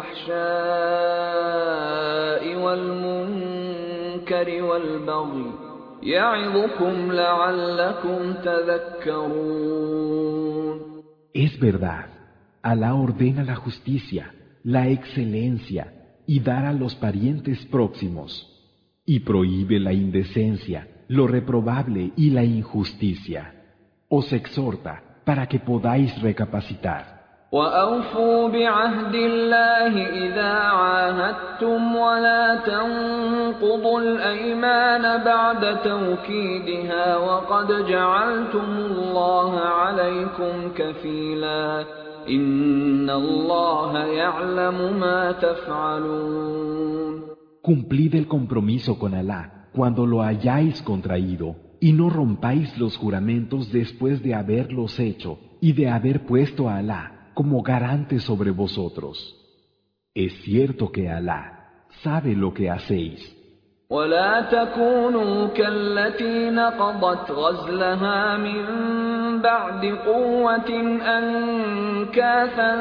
Speaker 2: الْفَحْشَاءِ وَالْمُنكَرِ وَالْبَغْيِ يَعِظُكُمْ لَعَلَّكُمْ تَذَكَّرُونَ.
Speaker 1: Es verdad, Alá ordena la justicia, la excelencia y dar a los parientes próximos, y prohíbe la indecencia, lo reprobable y la injusticia. Os exhorta para que podáis recapacitar.
Speaker 2: وَأَوْفُوا بِعَهْدِ اللَّهِ إِذَا عَاهَدتُّمْ وَلَا تَنقُضُوا الْأَيْمَانَ بَعْدَ تَوْكِيدِهَا وَقَدْ جَعَلْتُمُ اللَّهَ عَلَيْكُمْ كَفِيلًا إِنَّ اللَّهَ يَعْلَمُ مَا تَفْعَلُونَ.
Speaker 1: Cumplid el compromiso con Alá cuando lo hayáis contraído, y no rompáis los juramentos después de haberlos hecho y de haber puesto a Alá como garante sobre vosotros. Es cierto que Alá sabe lo que hacéis.
Speaker 2: وَلَا تَكُونُوا كَالَّتِي نَقَضَتْ غَزْلَهَا مِن بَعْدِ قُوَّةٍ أَنكَاثًا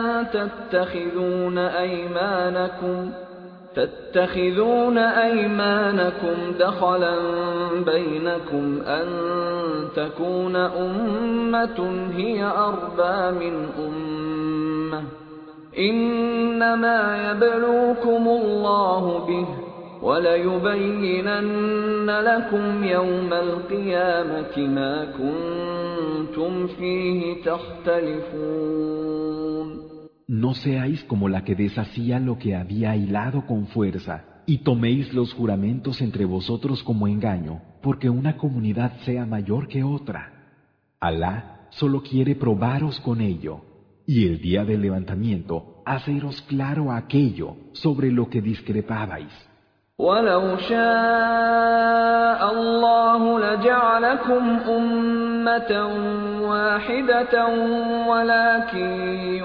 Speaker 2: تَتَّخِذُونَ أَيْمَانَكُمْ دَخَلًا بَيْنَكُمْ أَن تَكُونَ أُمَّةٌ هِيَ أَرْبَىٰ مِنْ أُمَّةٍ ۚ إِنَّمَا يَبْلُوكُمُ اللَّهُ بِهِ وَلَيُبَيِّنَنَّ لَكُمْ يَوْمَ الْقِيَامَةِ مَا كُنتُمْ فِيهِ تَخْتَلِفُونَ.
Speaker 1: No seáis como la que deshacía lo que había hilado con fuerza, y toméis los juramentos entre vosotros como engaño, porque una comunidad sea mayor que otra. Alá solo quiere probaros con ello, y el día del levantamiento haceros claro aquello sobre lo que discrepabais.
Speaker 2: وَلَوْ شَاءَ اللَّهُ لَجَعَلَكُمْ أُمَّةً وَاحِدَةً وَلَٰكِن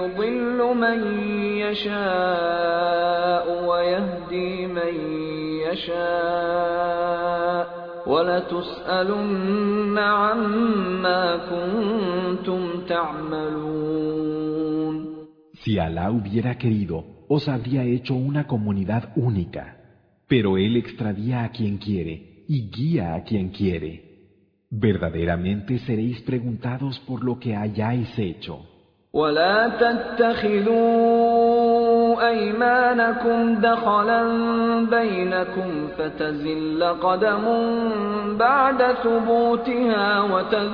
Speaker 2: يُضِلُّ مَن يَشَاءُ وَيَهْدِي مَن يشاء وَلَتُسْأَلُنَّ عَمَّا كُنتُمْ تَعْمَلُونَ.
Speaker 1: Si Alá hubiera querido, os habría hecho una comunidad única, pero Él extravía a quien quiere y guía a quien quiere. Verdaderamente seréis preguntados por lo que hayáis hecho.
Speaker 2: وَلَا تَتَّخِذُوا أَيْمَانَكُمْ دَخَلًا بَيْنَكُمْ فَتَزِلَّ قَدَمٌ بَعْدَ ثُبُوتِهَا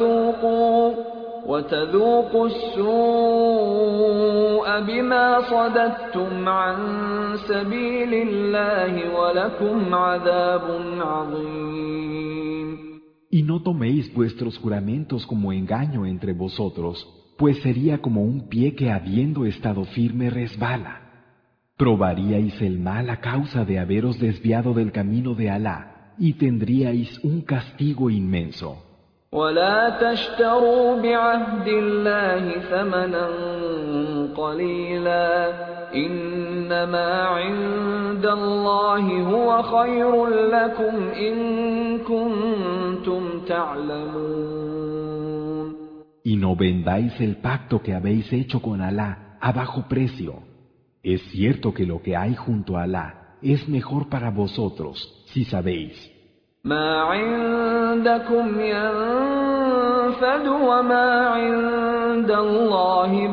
Speaker 2: وَتَذُوقُوا السُّوءَ بِمَا صَدَدتُّمْ عَن سَبِيلِ اللَّهِ وَلَكُمْ عَذَابٌ عَظِيمٌ.
Speaker 1: Y no toméis vuestros juramentos como engaño entre vosotros, pues sería como un pie que habiendo estado firme resbala. Probaríais el mal a causa de haberos desviado del camino de Alá, y tendríais un castigo inmenso.
Speaker 2: وَلَا تَشْتَرُوا بِعَهْدِ اللَّهِ ثَمَنًا قَلِيلًا إِنَّمَا عِندَ اللَّهِ هُوَ خَيْرٌ لَكُمْ إِن كُنتُمْ تَعْلَمُونَ.
Speaker 1: Y no vendáis el pacto que habéis hecho con Alá a bajo precio. Es cierto que lo que hay junto a Alá es mejor para vosotros, si sabéis.
Speaker 2: مَا عِندَكُمْ يَنفَدُ وَمَا عِندَ اللَّهِ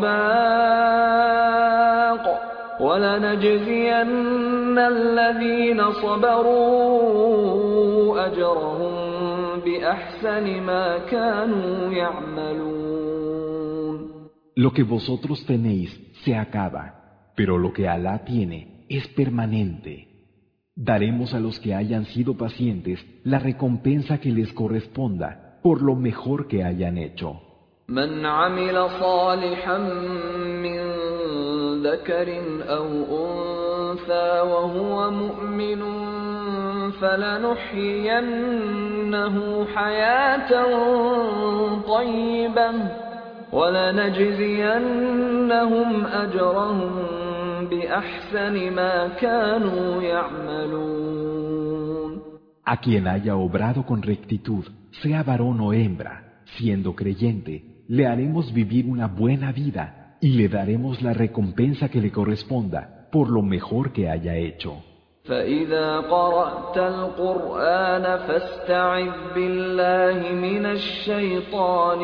Speaker 2: بَاقٍ وَلَنَجْزِيَنَّ الَّذِينَ صَبَرُوا أَجْرَهُم بِأَحْسَنِ مَا كَانُوا يَعْمَلُونَ.
Speaker 1: Lo que vosotros tenéis se acaba, pero lo que Alá tiene es permanente. Daremos a los que hayan sido pacientes la recompensa que les corresponda por lo mejor que hayan hecho.
Speaker 2: مَنْ عَمِلَ صَالِحًا مِّن ذَكَرٍ أَوْ أُنثَىٰ وَهُوَ مُؤْمِنٌ فَلَنُحْيِيَنَّهُ حَيَاةً طَيِّبَةً وَلَنَجْزِيَنَّهُمْ أَجْرَهُم بِأَحْسَنِ مَا كَانُوا يَعْمَلُونَ.
Speaker 1: A quien haya obrado con rectitud, sea varón o hembra, siendo creyente, le haremos vivir una buena vida y le daremos la recompensa que le corresponda por lo mejor que haya hecho.
Speaker 2: فَإِذَا قَرَأْتَ الْقُرْآنَ فَاسْتَعِذْ بِاللَّهِ مِنَ الشَّيْطَانِ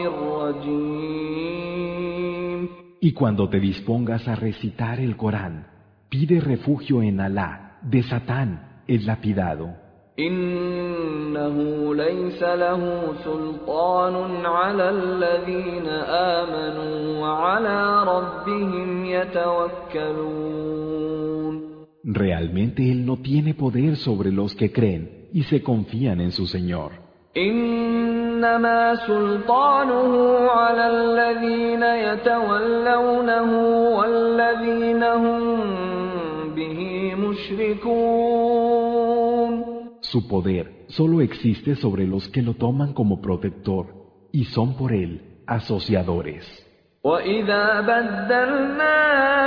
Speaker 2: الرَّجِيمِ.
Speaker 1: Y cuando te dispongas a recitar el Corán, pide refugio en Alá, de Satán, el lapidado.
Speaker 2: إِنَّهُ لَيْسَ لَهُ سُلْطَانٌ عَلَى الَّذِينَ آمَنُوا وَعَلَى رَبِّهِمْ يَتَوَكَّلُونَ.
Speaker 1: Realmente Él no tiene poder sobre los que creen y se confían en su Señor.
Speaker 2: إِنَّمَا سُلْطَانُهُ عَلَى الَّذِينَ يَتَوَلَّوْنَهُ وَالَّذِينَ هُم بِهِ مُشْرِكُونَ.
Speaker 1: Su poder solo existe sobre los que lo toman como protector y son por Él asociadores.
Speaker 2: وَإِذَا بَدَّلْنَا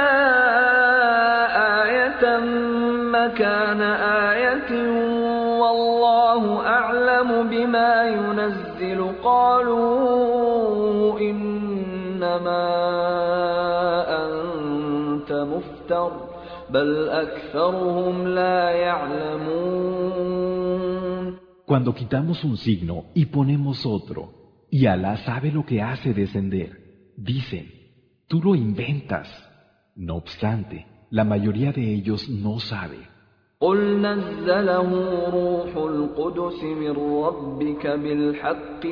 Speaker 2: آيَةً مَّكَانَ آيَةٍ وَاللَّهُ أَعْلَمُ بِمَا يُنَزِّلُ قَالُوا إِنَّمَا أَنتَ مُفْتَرٍ بَلْ أَكْثَرُهُمْ لَا يَعْلَمُونَ.
Speaker 1: Cuando quitamos un signo y ponemos otro, y Alá sabe lo que hace descender, dicen, tú lo inventas. No obstante, la mayoría de ellos no sabe.
Speaker 2: قُلْ نَزَّلَهُ رُوحُ الْقُدُسِ مِنْ رَبِّكَ بِالْحَقِّ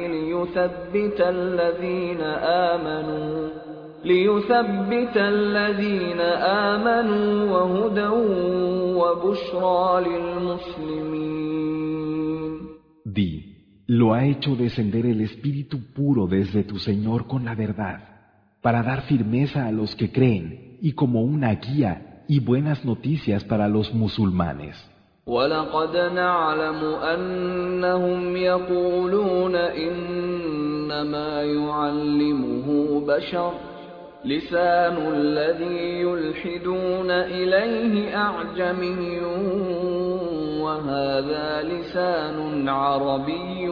Speaker 2: لِيُثَبِّتَ الَّذِينَ آمَنُوا وَهُدًى وَبُشْرَى لِلْمُسْلِمِينَ.
Speaker 1: Di, lo ha hecho descender el Espíritu puro desde tu Señor con la verdad, para dar firmeza a los que creen y como una guía y buenas noticias para los musulmanes.
Speaker 2: وَلَقَدْ نَعْلَمُ أَنَّهُمْ يَقُولُونَ إِنَّمَا يُعَلِّمُهُ بَشَرٌ لِسَانُ الَّذِي يُلْحِدُونَ إِلَيْهِ أَعْجَمِيٌّ وهذا لسان عربي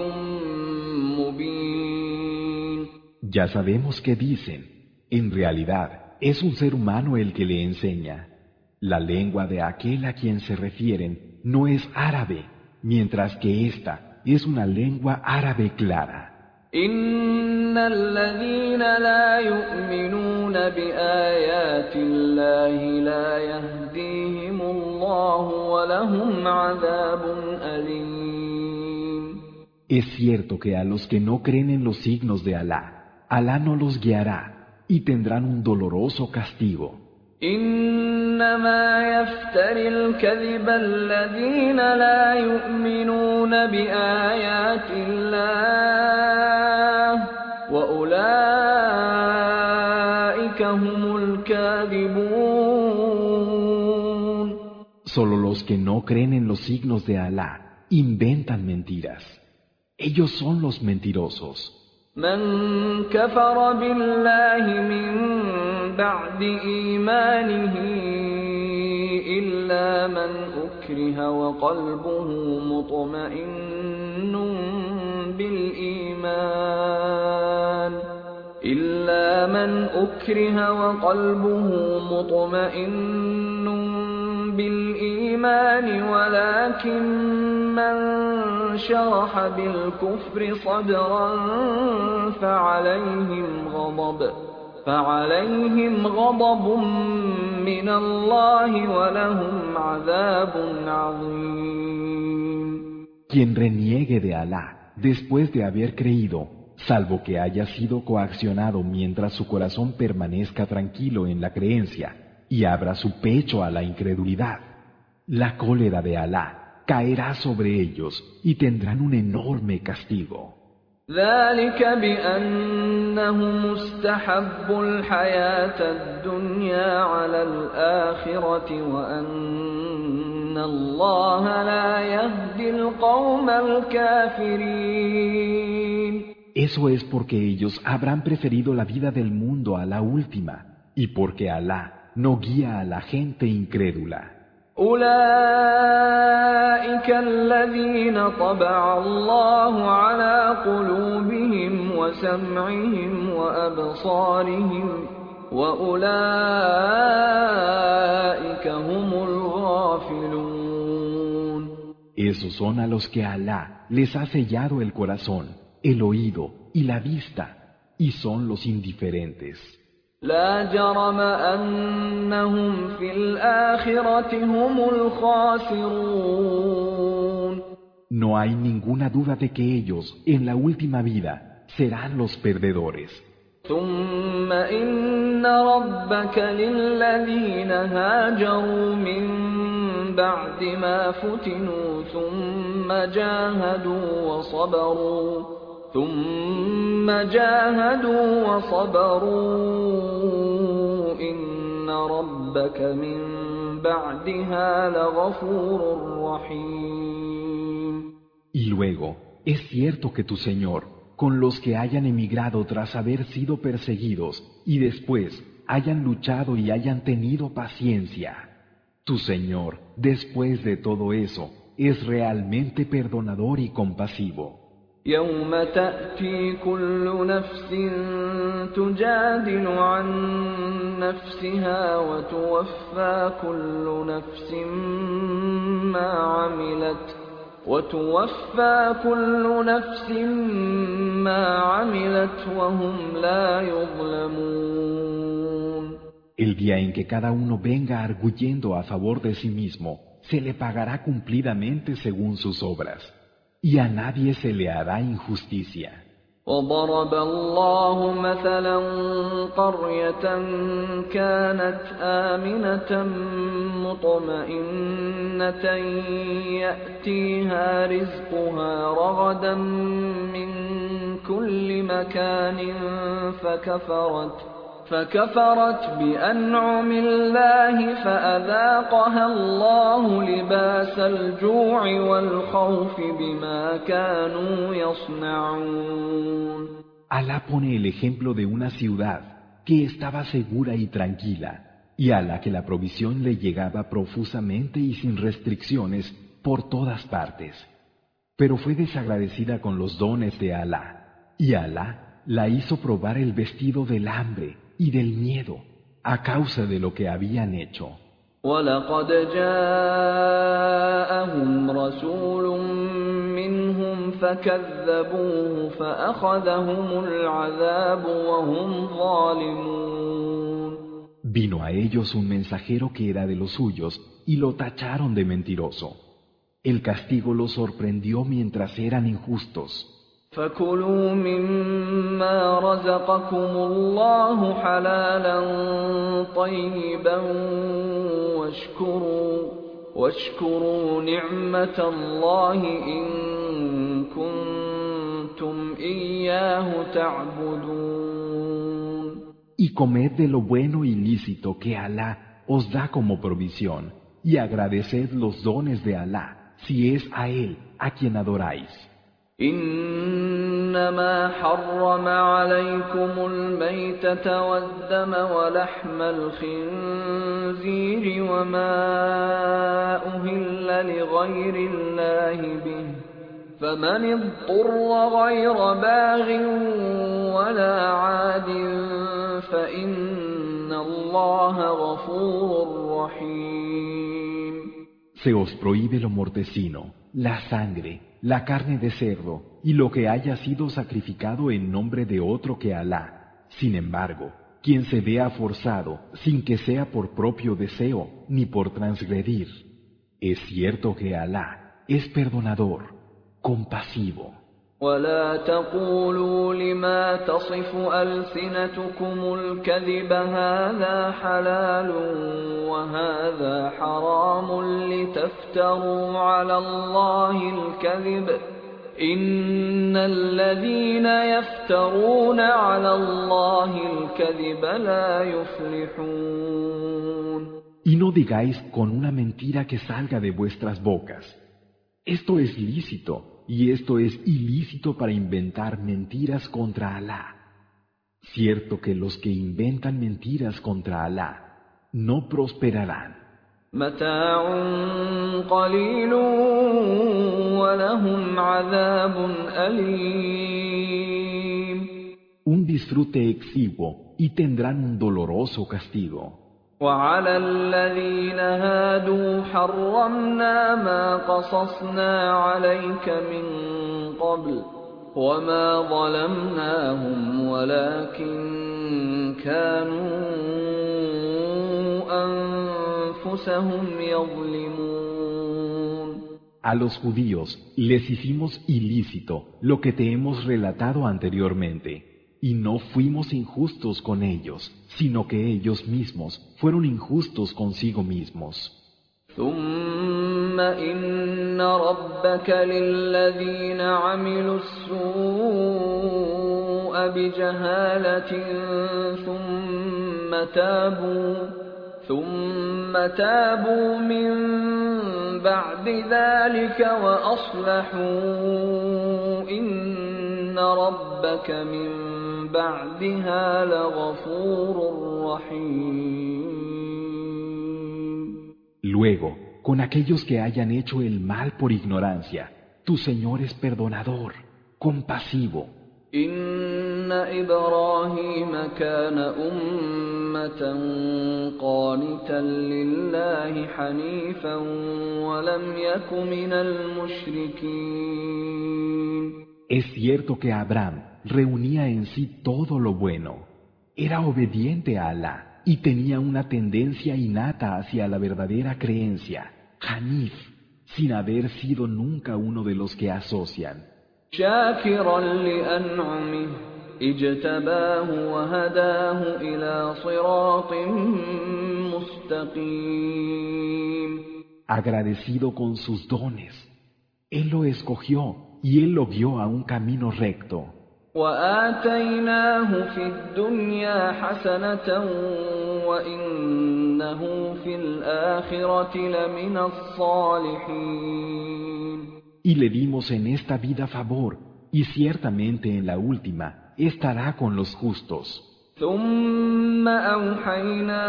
Speaker 2: مبين.
Speaker 1: Ya sabemos que dicen, en realidad es un ser humano el que le enseña. La lengua de aquel a quien se refieren no es árabe, mientras que esta es una lengua árabe clara.
Speaker 2: إن الذين لا يؤمنون بآيات الله لا يهديهم الله ولهم عذاب أليم.
Speaker 1: Es cierto que a los que no creen en los signos de Alá, Alá no los guiará y tendrán un doloroso castigo.
Speaker 2: إنما يفتري الكذب الذين لا يؤمنون بآيات الله وأولئك هم الكاذبون.
Speaker 1: Solo los que no creen en los signos de Alá inventan mentiras. Ellos son los mentirosos.
Speaker 2: من كفر بالله من بعد إيمانه إلا من أكره وقلبه مطمئن بالإيمان ولكن من شرح بالكفر صدرا فعليهم غضب من الله ولهم عذاب عظيم.
Speaker 1: Quien reniegue de Alá después de haber creído, salvo que haya sido coaccionado mientras su corazón permanezca tranquilo en la creencia y abra su pecho a la incredulidad, la cólera de Alá caerá sobre ellos y tendrán un enorme castigo.
Speaker 2: ذلك بأنهم استحبوا الحياة الدنيا على الآخرة وأن الله لا يهدي القوم الكافرين.
Speaker 1: Eso es porque ellos habrán preferido la vida del mundo a la última y porque Alá no guía a la gente incrédula.
Speaker 2: أولئك الذين طبع الله على قلوبهم وسمعهم وأبصارهم وأولئك هم الغافلون.
Speaker 1: Esos son a los que Alá les ha sellado el corazón, el oído y la vista, y son los indiferentes.
Speaker 2: لا جرم أنهم في الآخرة هم الخاسرون.
Speaker 1: No hay ninguna duda de que ellos, en la última vida, serán los perdedores.
Speaker 2: ثم إن ربك للذين هاجروا من بعد ما فتنوا ثم جاهدوا وصبروا إن ربك من بعدها لغفور رحيم.
Speaker 1: Y luego, es cierto que tu Señor, con los que hayan emigrado tras haber sido perseguidos y después hayan luchado y hayan tenido paciencia, tu Señor, después de todo eso, es realmente perdonador y compasivo.
Speaker 2: يوم تأتي كل نفس تجادل عن نفسها وتوفى كل نفس ما عملت وهم لا يظلمون.
Speaker 1: El día en que cada uno venga arguyendo a favor de sí mismo, se le pagará cumplidamente según sus obras, y a nadie se le hará injusticia.
Speaker 2: وضرب الله مثلا قرية كانت آمنة مطمئنة يأتيها رزقها رغدا من كل مكان فكفرت بأنعم الله فأذاقها الله لباس الجوع والخوف بما كانوا يصنعون.
Speaker 1: Alá pone el ejemplo de una ciudad que estaba segura y tranquila, y a la que la provisión le llegaba profusamente y sin restricciones por todas partes. Pero fue desagradecida con los dones de Alá, y Alá la hizo probar el vestido del hambre y del miedo a causa de lo que habían hecho.
Speaker 2: وَلَقَدْ جَاءَهُمْ رَسُولٌ مِّنْهُمْ فَكَذَّبُوهُ فَأَخَذَهُمُ الْعَذَابُ وَهُمْ ظَالِمُونَ.
Speaker 1: Vino a ellos un mensajero que era de los suyos y lo tacharon de mentiroso. El castigo los sorprendió mientras eran injustos.
Speaker 2: فَكُلُوا مِمَّا رَزَقَكُمُ اللَّهُ حَلَالًا طَيِّبًا واشكروا نعمة الله إن كنتم إياه تعبدون.
Speaker 1: Y comed de lo bueno y lícito que Alá os da como provisión, y agradeced los dones de Alá, si es a Él a quien adoráis.
Speaker 2: إنما حرم عليكم الميتة والدم ولحم الخنزير وما أهل لغير الله به فمن اضطر غير باغ ولا عاد فإن الله غفور رحيم.
Speaker 1: Se os prohíbe lo mortecino, la sangre, la carne de cerdo y lo que haya sido sacrificado en nombre de otro que Alá. Sin embargo, quien se vea forzado, sin que sea por propio deseo ni por transgredir, es cierto que Alá es perdonador, compasivo.
Speaker 2: ولا تقولوا لما تصف ألسنتكم الكذب هذا حلال وهذا حرام لتفتروا على الله الكذب إن الذين يفترون على الله الكذب لا يفلحون.
Speaker 1: Y no digáis con una mentira que salga de vuestras bocas. Esto es lícito. Y esto es ilícito para inventar mentiras contra Alá. Cierto que los que inventan mentiras contra Alá no prosperarán.
Speaker 2: متاع قليل ولهم عذاب أليم.
Speaker 1: Un disfrute exiguo y tendrán un doloroso castigo.
Speaker 2: وعلى الذين هادوا حرمنا ما قصصنا عليك من قبل وما ظلمناهم ولكن كانوا أنفسهم يظلمون.
Speaker 1: A los judíos les hicimos ilícito lo que te hemos relatado anteriormente. Y no fuimos injustos con ellos, sino que ellos mismos fueron injustos consigo mismos.
Speaker 2: ثم إن ربك للذين عملوا السوء بجهالة ثم تابوا من بعد ذلك وأصلحوا إن ربك من بعدها لغفور رحيم.
Speaker 1: Luego, con aquellos que hayan hecho el mal por ignorancia, tu Señor es perdonador, compasivo.
Speaker 2: إن إبراهيم كان أمة قانتا لله حنيفا ولم يك من المشركين.
Speaker 1: Es cierto que Abraham reunía en sí todo lo bueno, era obediente a Alá y tenía una tendencia innata hacia la verdadera creencia, Hanif, sin haber sido nunca uno de los que asocian.
Speaker 2: شاكرا لأنعمه اجتباه وهداه إلى صراط مستقيم.
Speaker 1: Agradecido con sus dones, Él lo escogió y Él lo guió a un camino recto.
Speaker 2: وآتيناه في الدنيا حسنة وإنه في الآخرة لمن الصالحين.
Speaker 1: Y le dimos en esta vida favor, y ciertamente en la última estará con los justos.
Speaker 2: ثم أوحينا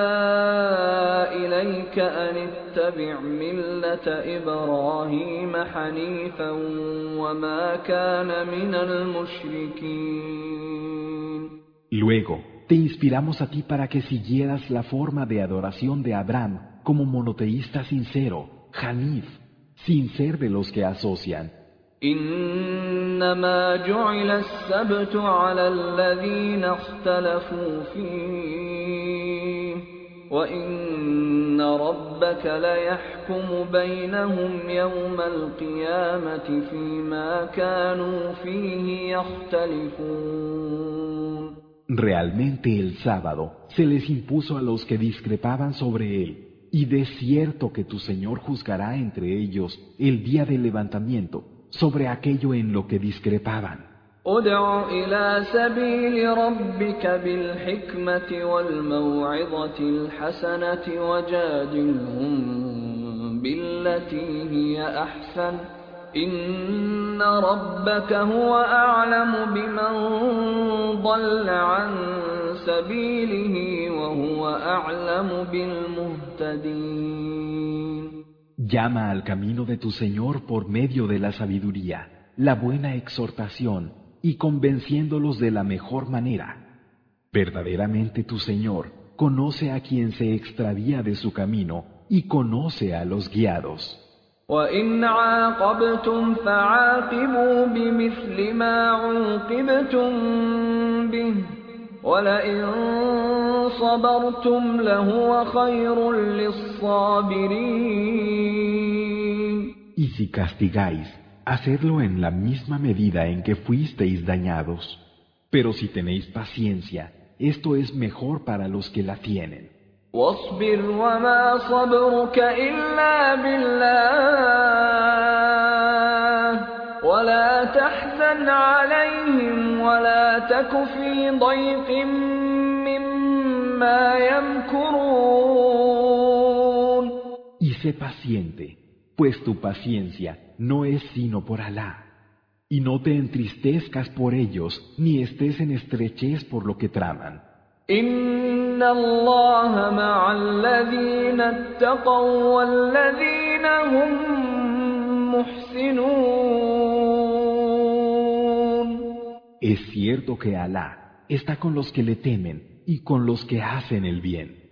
Speaker 2: إليك أن اتبع ملة إبراهيم حنيفا وما كان من المشركين.
Speaker 1: Luego, te inspiramos a ti para que siguieras la forma de adoración de Abraham como monoteísta sincero, Hanif, sin ser de los que asocian.
Speaker 2: إنما جعل السبت على الذين اختلفوا فيه وإن ربك ليحكم بينهم يوم القيامة فيما كانوا فيه يختلفون.
Speaker 1: Realmente el sábado se les impuso a los que discrepaban sobre él, y de cierto que tu Señor juzgará entre ellos el día del levantamiento sobre aquello en lo que discrepaban.
Speaker 2: ادع إلى سبيل ربك بالحكمة والموعظة الحسنة وجادلهم بالتي هي أحسن إن ربك هو أعلم بمن ضل عن سبيله وهو أعلم بالمهتدين.
Speaker 1: Llama al camino de tu Señor por medio de la sabiduría, la buena exhortación y convenciéndolos de la mejor manera. Verdaderamente tu Señor conoce a quien se extravía de su camino y conoce a los guiados.
Speaker 2: وَإِنْ عَاقَبْتُمْ فَعَاقِبُوا بِمِثْلِ مَا عُوقِبْتُمْ بِهِ وَلَئِنْ صَبَرْتُمْ لَهُوَ خَيْرٌ لِلصَّابِرِينَ.
Speaker 1: Y si castigáis, hacedlo en la misma medida en que fuisteis dañados. Pero si tenéis paciencia, esto es mejor para los que la tienen.
Speaker 2: واصبر وما صبرك إلا بالله ولا تحزن عليهم ولا تك في ضيق مما يمكرون.
Speaker 1: Y sé paciente, pues tu paciencia no es sino por Alá. Y no te entristezcas por ellos, ni estés en estrechez por lo que traman.
Speaker 2: إن الله مع الذين اتقوا والذين هم محسنون.
Speaker 1: Es cierto que Alá está con los que le temen y con los que hacen el bien.